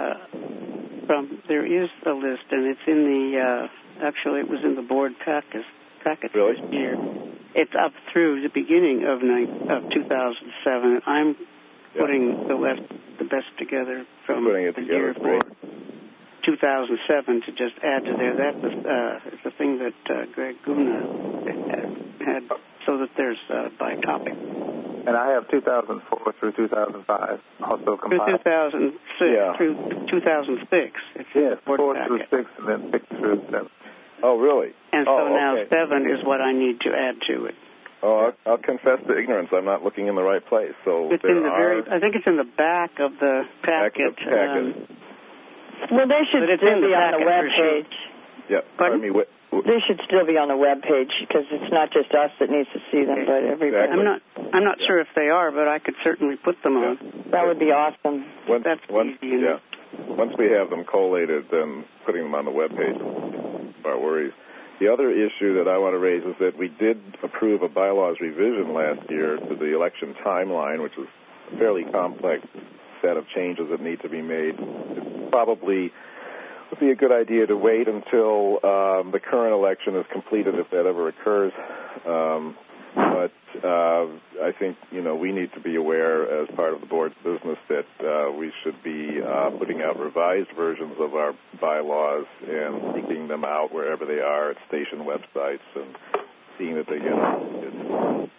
a list, and it's in the actually it was in the board packet really? This year. It's up through the beginning of 2007. I'm putting the best together from the year for 2007 to just add to there. That was the thing that Greg Guna had, so that there's by topic. And I have 2004 through 2005 also compiled. Through 2006. It's yes, the board 4 packet. through 6 and then 6 through 7. Oh, really? And so now 7 is what I need to add to it. Oh, I'll confess to ignorance. I'm not looking in the right place. So it's in the I think it's in the back of the packet. Well, they should but it's still in the be on the packet web for sure. page. Yeah. Pardon? Pardon me. They should still be on the web page because it's not just us that needs to see them, but everybody. Exactly. I'm not sure if they are, but I could certainly put them on. That would be awesome. That's easy. Yeah. Once we have them collated, then putting them on the web page is our worries. The other issue that I want to raise is that we did approve a bylaws revision last year to the election timeline, which is a fairly complex set of changes that need to be made. It probably would be a good idea to wait until the current election is completed, if that ever occurs. But I think, we need to be aware as part of the board's business that we should be putting out revised versions of our bylaws and leaking them out wherever they are at station websites and seeing that they get updated.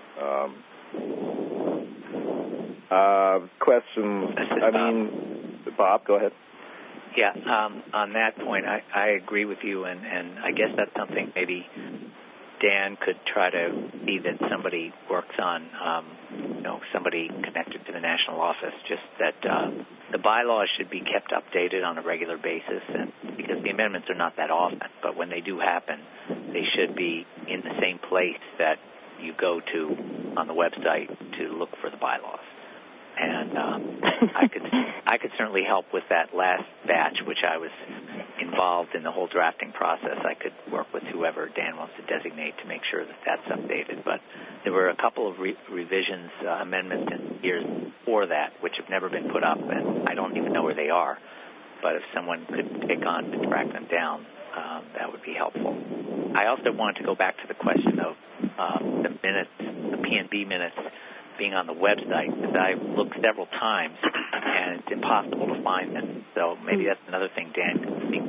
Questions? Bob, go ahead. Yeah, on that point, I agree with you, and I guess that's something maybe Dan could try to see that somebody works on, somebody connected to the national office, just that the bylaws should be kept updated on a regular basis, and because the amendments are not that often, but when they do happen, they should be in the same place that you go to on the website to look for the bylaws. And I could certainly help with that last batch, which I was involved in the whole drafting process. I could work with whoever Dan wants to designate to make sure that that's updated. But there were a couple of revisions, amendments in years before that, which have never been put up, and I don't even know where they are. But if someone could take on to track them down, that would be helpful. I also wanted to go back to the question of the minutes, the P&B minutes, being on the website, because I looked several times and it's impossible to find them. So maybe that's another thing Dan can speak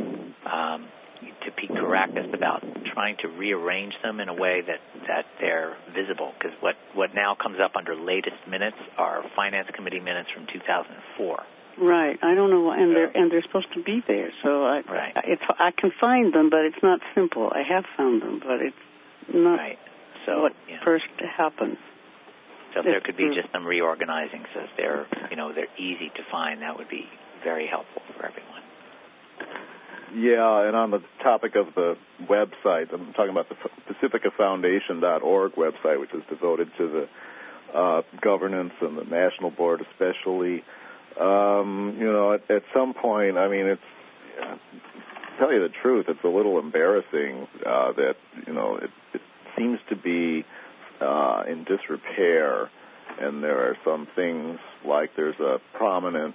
to Pete Caracas about trying to rearrange them in a way that they're visible. Because what now comes up under latest minutes are Finance Committee minutes from 2004. Right. I don't know, and they're supposed to be there. So I can find them, but it's not simple. I have found them, but it's not what first happened. So if there could be just some reorganizing so they're easy to find, that would be very helpful for everyone. Yeah, and on the topic of the website, I'm talking about the PacificaFoundation.org website, which is devoted to the governance and the national board especially. At some point, to tell you the truth, it's a little embarrassing that, it seems to be in disrepair, and there are some things like there's a prominent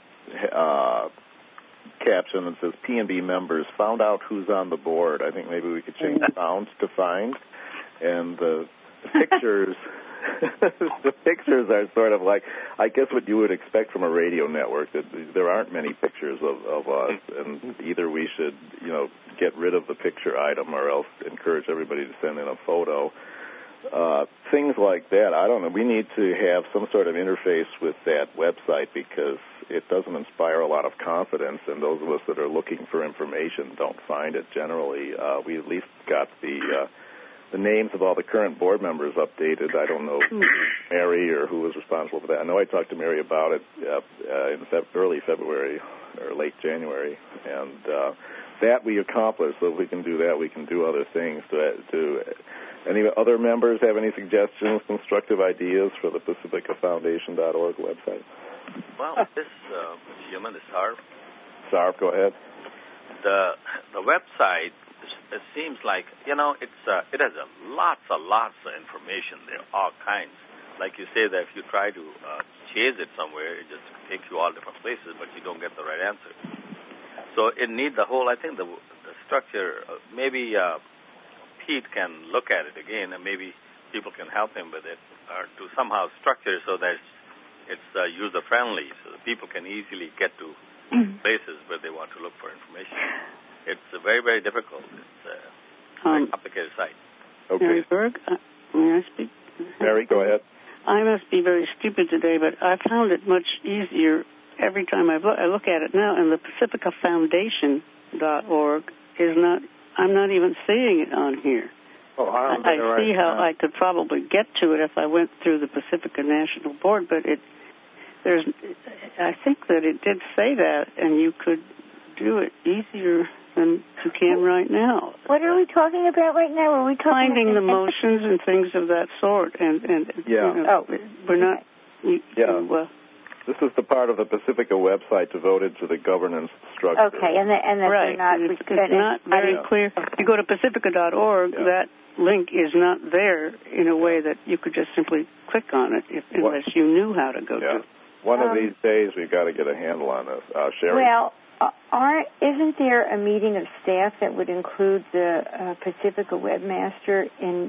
caption that says P&B members found out who's on the board. I think maybe we could change found to find, and the pictures the pictures are sort of like, I guess, what you would expect from a radio network, that there aren't many pictures of us, and either we should get rid of the picture item or else encourage everybody to send in a photo. Things like that, I don't know. We need to have some sort of interface with that website because it doesn't inspire a lot of confidence, and those of us that are looking for information don't find it generally. We at least got the names of all the current board members updated. I don't know Mary or who was responsible for that. I know I talked to Mary about it in early February or late January, and that we accomplished. So if we can do that, we can do other things. Any other members have any suggestions, constructive ideas for the PacificaFoundation.org website? Well, this human is Sarv. Sarv, go ahead. The website, it seems like, it has lots of information there, all kinds. Like you say that if you try to chase it somewhere, it just takes you all different places, but you don't get the right answer. So it needs the whole, I think, the structure, maybe Pete can look at it again, and maybe people can help him with it, or to somehow structure it so that it's user-friendly, so that people can easily get to places where they want to look for information. It's very, very difficult. It's a very complicated site. Okay. Mary Berg, may I speak? Mary, go ahead. I must be very stupid today, but I found it much easier every time I look at it now, and the PacificaFoundation.org is not. I'm not even seeing it on here. Oh, I see how I could probably get to it if I went through the Pacifica National Board, but I think that it did say that, and you could do it easier than you can right now. What are we talking about right now? Are we talking finding about the motions and things of that sort? And yeah. You know, we're not. This is the part of the Pacifica website devoted to the governance structure. Okay, and that right. It's not very clear. If you go to pacifica.org, that link is not there in a way that you could just simply click on it unless you knew how to go to it. One of these days, we've got to get a handle on this. Sherry? Well, isn't there a meeting of staff that would include the Pacifica webmaster in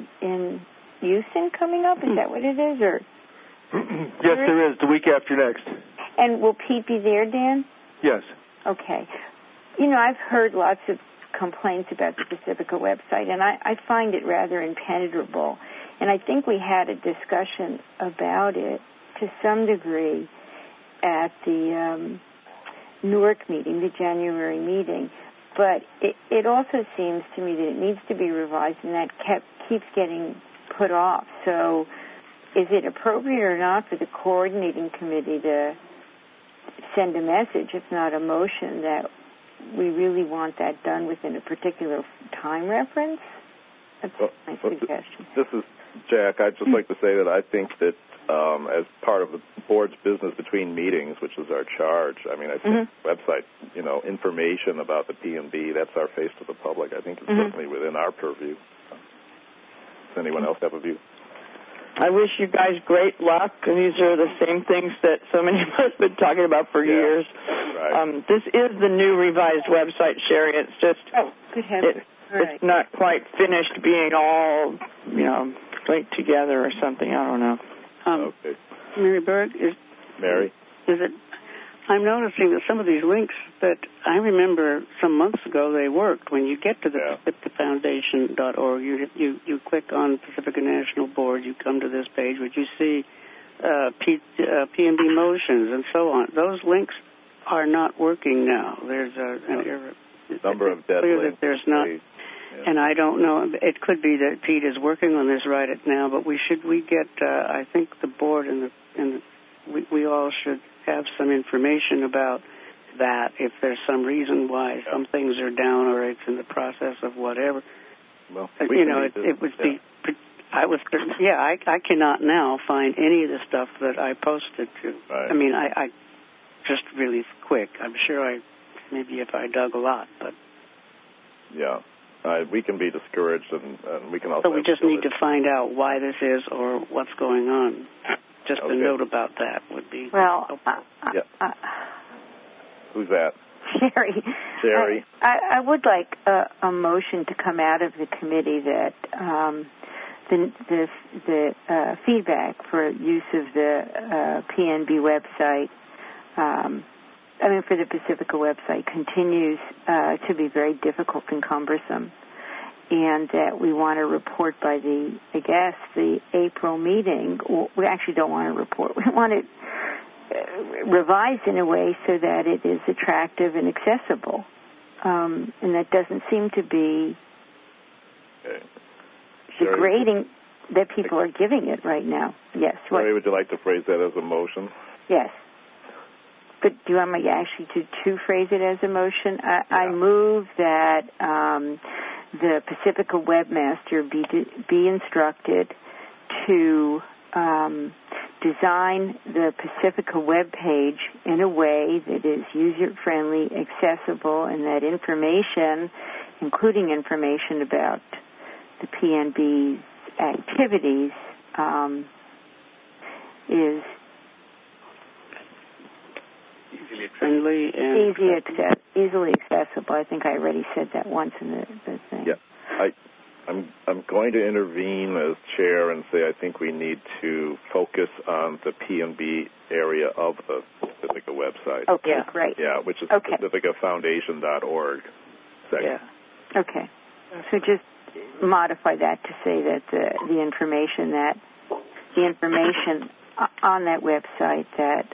Houston coming up? Is that what it is? Or yes, there is, the week after next. And will Pete be there, Dan? Yes. Okay. You know, I've heard lots of complaints about the Pacifica website, and I find it rather impenetrable. And I think we had a discussion about it to some degree at the Newark meeting, the January meeting. But it also seems to me that it needs to be revised, and that keeps getting put off. So is it appropriate or not for the coordinating committee to send a message, if not a motion, that we really want that done within a particular time reference? That's my suggestion. This is Jack. I'd just like to say that I think that as part of the board's business between meetings, which is our charge, I mean, I think website, you know, information about the P&B, that's our face to the public. I think it's certainly within our purview. Does anyone else have a view? I wish you guys great luck. These are the same things that so many of us have been talking about for years. Right. This is the new revised website, Sherry. It's just it's not quite finished being all, you know, linked together or something. I don't know. Okay. Mary Berg, Mary? Is it? I'm noticing that some of these links that I remember some months ago they worked. When you get to the pacificafoundation.org, you click on Pacifica National Board, you come to this page, which you see P&B motions and so on. Those links are not working now. There's an error. Number of dead clear links. That there's not. And I don't know. It could be that Pete is working on this right now, but we get. I think the board and we all should have some information about that. If there's some reason why some things are down or it's in the process of whatever. Well, you know, it would be. I cannot now find any of the stuff that I posted to. Right. I mean, I just really quick. I'm sure maybe if I dug a lot, but. Yeah. We can be discouraged, and we can also. So we just need to find out why this is or what's going on. Just a note about that would be. Well, who's that? Sherry. Sherry. I would like a motion to come out of the committee that the feedback for use of the PNB website. For the Pacifica website continues to be very difficult and cumbersome, and that we want to report by the April meeting. We actually don't want to report. We want it revised in a way so that it is attractive and accessible, and that doesn't seem to be the grading that people are giving it right now. Yes. Sherry, would you like to phrase that as a motion? Yes. But do you want me actually to phrase it as a motion? I move that the Pacifica webmaster be instructed to design the Pacifica web page in a way that is user-friendly, accessible, and that information, including information about the PNB's activities, is friendly and easily accessible. I think I already said that once in the thing. Yeah, I'm going to intervene as chair and say I think we need to focus on the P&B area of the Pacifica website. Okay, great. Yeah, which is pacificafoundation.org section. Yeah. Okay. So just modify that to say that the information on that website that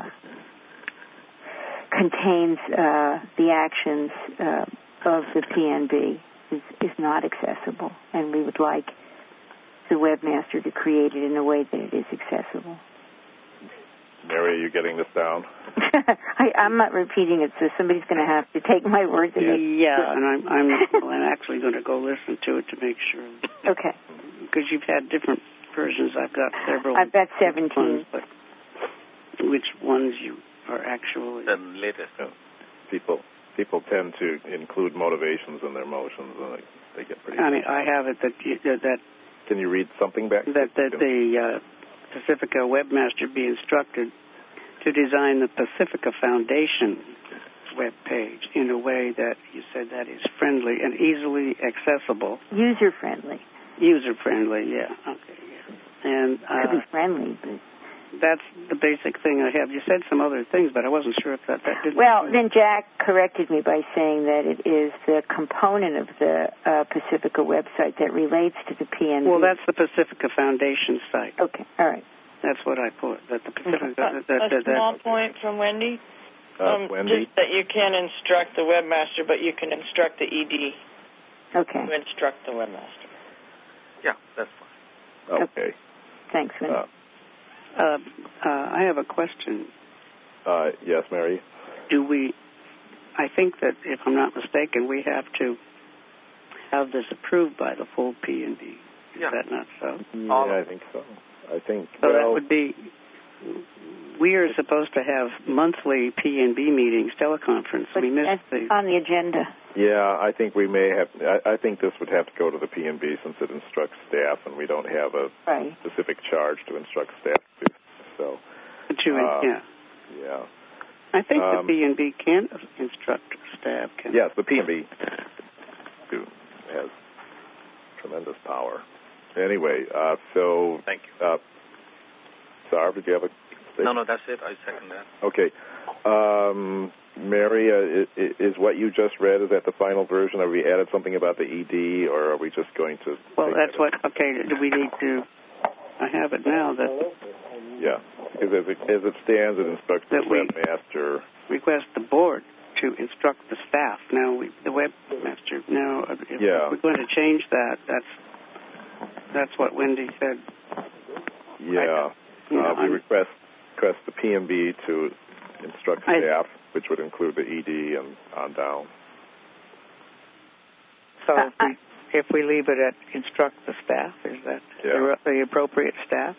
contains the actions of the PNB is not accessible, and we would like the webmaster to create it in a way that it is accessible. Mary, are you getting this down? I'm not repeating it, so somebody's going to have to take my words. And I'm actually going to go listen to it to make sure. Okay. Because you've had different versions. I've got several. I've got 17. Ones, but which ones you are actually the latest? People tend to include motivations in their motions, and they get pretty. I mean, I have it that. Can you read something back? That the Pacifica webmaster be instructed to design the Pacifica Foundation web page in a way that you said that is friendly and easily accessible. User-friendly. User-friendly, yeah. Okay, yeah. And could be friendly, but that's the basic thing I have. You said some other things, but I wasn't sure if that didn't. Well, then Jack corrected me by saying that it is the component of the Pacifica website that relates to the PNB. Well, that's the Pacifica Foundation site. Okay, all right. That's what I put. That the Pacifica. A small point from Wendy. Wendy? Just that you can't instruct the webmaster, but you can instruct the ED. Okay. To instruct the webmaster. Yeah, that's fine. Okay. Thanks, Wendy. I have a question. Yes, Mary? I think that, if I'm not mistaken, we have to have this approved by the full P&D. Is that not so? Yeah, I think so. So that would be, we are supposed to have monthly P&B meetings, teleconference. But we missed that's on the agenda. Yeah, I think we may have. I think this would have to go to the P&B since it instructs staff, and we don't have a specific charge to instruct staff to do so. Yeah. I think the P&B can instruct staff. Yes, the P&B has tremendous power. Anyway, so thank you. Sarv, did you have a statement? No, that's it. I second that. Okay. Mary, is what you just read, is that the final version? Have we added something about the ED, or are we just going to... Well, that's what... Okay, do we need to... I have it now that... Yeah, because as it stands, it instructs the webmaster... Request the board to instruct the staff. Now, the webmaster... Now, if we're going to change that, that's what Wendy said. Yeah. We request the P&B to instruct staff, which would include the ED and on down. So if we leave it at instruct the staff, is that the appropriate staff?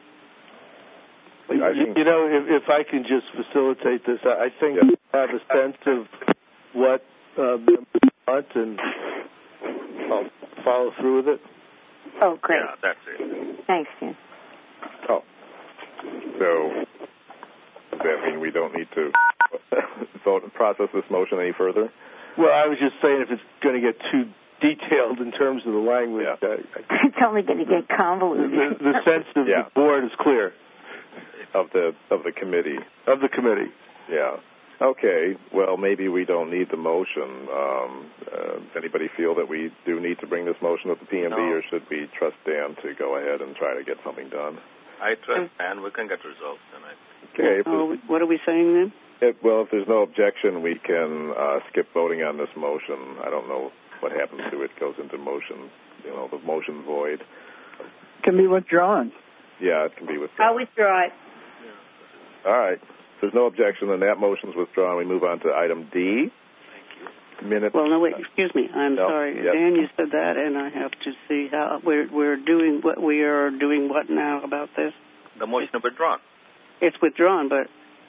If I can just facilitate this, I think we have a sense of what members want, and I'll follow through with it. Oh, great. Yeah, that's it. Thanks, Dan. Oh. So, does that mean we don't need to vote and process this motion any further? Well, I was just saying if it's going to get too detailed in terms of the language. It's only going to get convoluted. The sense of the board is clear. Of the committee. Of the committee. Yeah. Okay. Well, maybe we don't need the motion. Does anybody feel that we do need to bring this motion to the P&B, or should we trust Dan to go ahead and try to get something done? I trust Dan. We can get results tonight. Okay. What are we saying then? If there's no objection, we can skip voting on this motion. I don't know what happens to it. Goes into motion, the motion void. Can be withdrawn. Yeah, it can be withdrawn. I'll withdraw it. All right. If there's no objection, then that motion's withdrawn. We move on to item D. Minutes. Well, no, wait. Excuse me. I'm sorry. Yep. Dan, you said that, and I have to see how we're doing. What we are doing? What now about this? The motion is withdrawn. It's withdrawn, but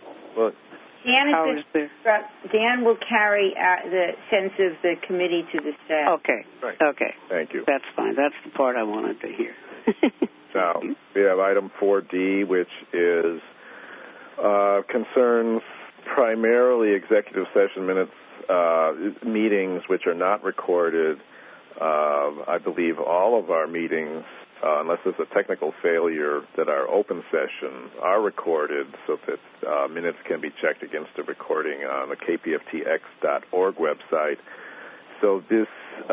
Dan will carry the sense of the committee to the staff. Okay. Right. Okay. Thank you. That's fine. That's the part I wanted to hear. Now, we have item 4D, which is concerns primarily executive session minutes, meetings which are not recorded. I believe all of our meetings, unless there's a technical failure, that are open session are recorded so that minutes can be checked against a recording on the kpftx.org website. So this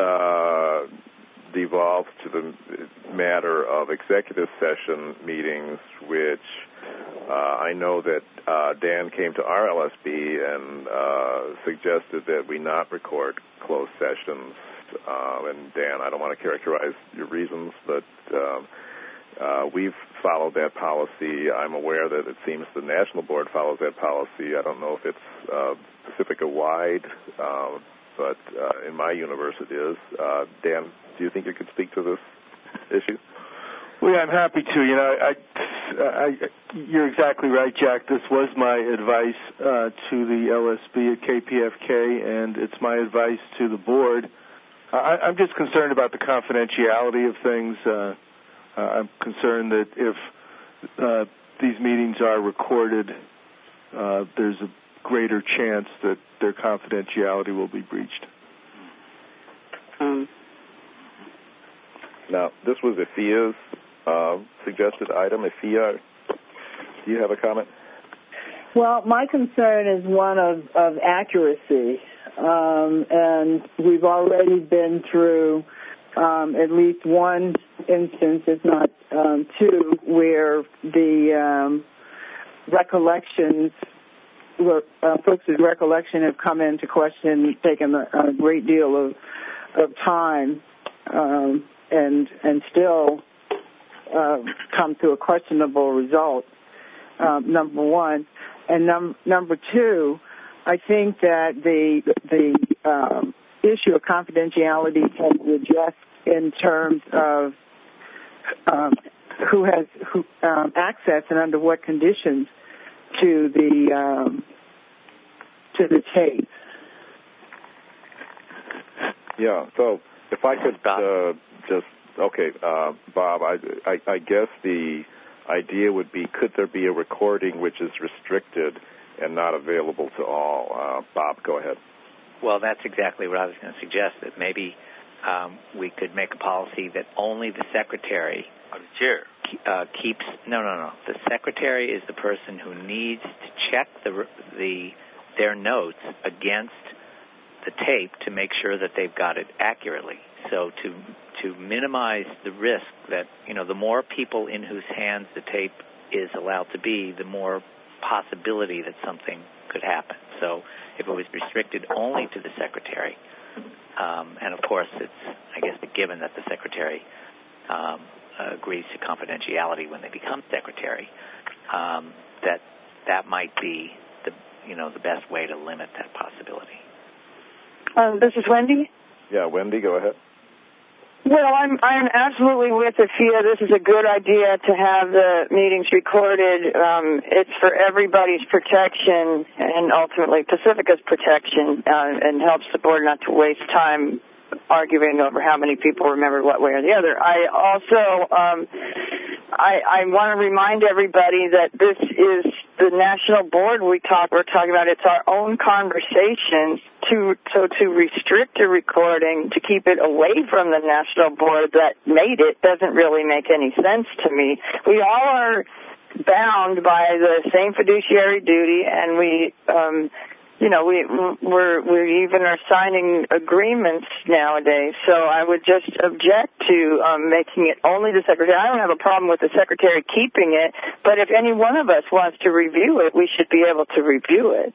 devolves to the matter of executive session meetings, which I know that Dan came to our LSB and suggested that we not record closed sessions. And Dan, I don't want to characterize your reasons, but We've followed that policy. I'm aware that it seems the National Board follows that policy. I don't know if it's Pacifica-wide, but in my universe it is. Dan, do you think you could speak to this issue? Well, yeah, I'm happy to. You know, you're exactly right, Jack. This was my advice to the LSB at KPFK, and it's my advice to the board. I'm just concerned about the confidentiality of things. I'm concerned that if these meetings are recorded, there's a greater chance that their confidentiality will be breached. Now, this was IFIA's suggested item. IFIA, do you have a comment? Well, my concern is one of accuracy, and we've already been through at least one instance, if not two, where the recollections, folks' recollection have come into question, taken a great deal of time, and still come to a questionable result, number one. And number two, I think that the issue of confidentiality can be addressed in terms of who has access and under what conditions to the tape. Yeah. So if I could Bob, I guess the idea would be, could there be a recording which is restricted and not available to all? Bob, go ahead. Well, that's exactly what I was going to suggest, that maybe we could make a policy that only the secretary or the chair keeps. No. The secretary is the person who needs to check their notes against the tape to make sure that they've got it accurately. So to minimize the risk that, the more people in whose hands the tape is allowed to be, the more possibility that something could happen. So if it was restricted only to the secretary, and of course it's, I guess, a given that the secretary agrees to confidentiality when they become secretary, that might be the best way to limit that possibility. This is Wendy. Yeah, Wendy, go ahead. Well, I'm absolutely with IFIA. This is a good idea to have the meetings recorded. It's for everybody's protection and ultimately Pacifica's protection, and helps the board not to waste time arguing over how many people remember what way or the other. I also I want to remind everybody that this is the national board we're talking about. It's our own conversation. To restrict a recording, to keep it away from the national board that made it, doesn't really make any sense to me. We all are bound by the same fiduciary duty, and we even are signing agreements nowadays. So I would just object to making it only the secretary. I don't have a problem with the secretary keeping it, but if any one of us wants to review it, we should be able to review it.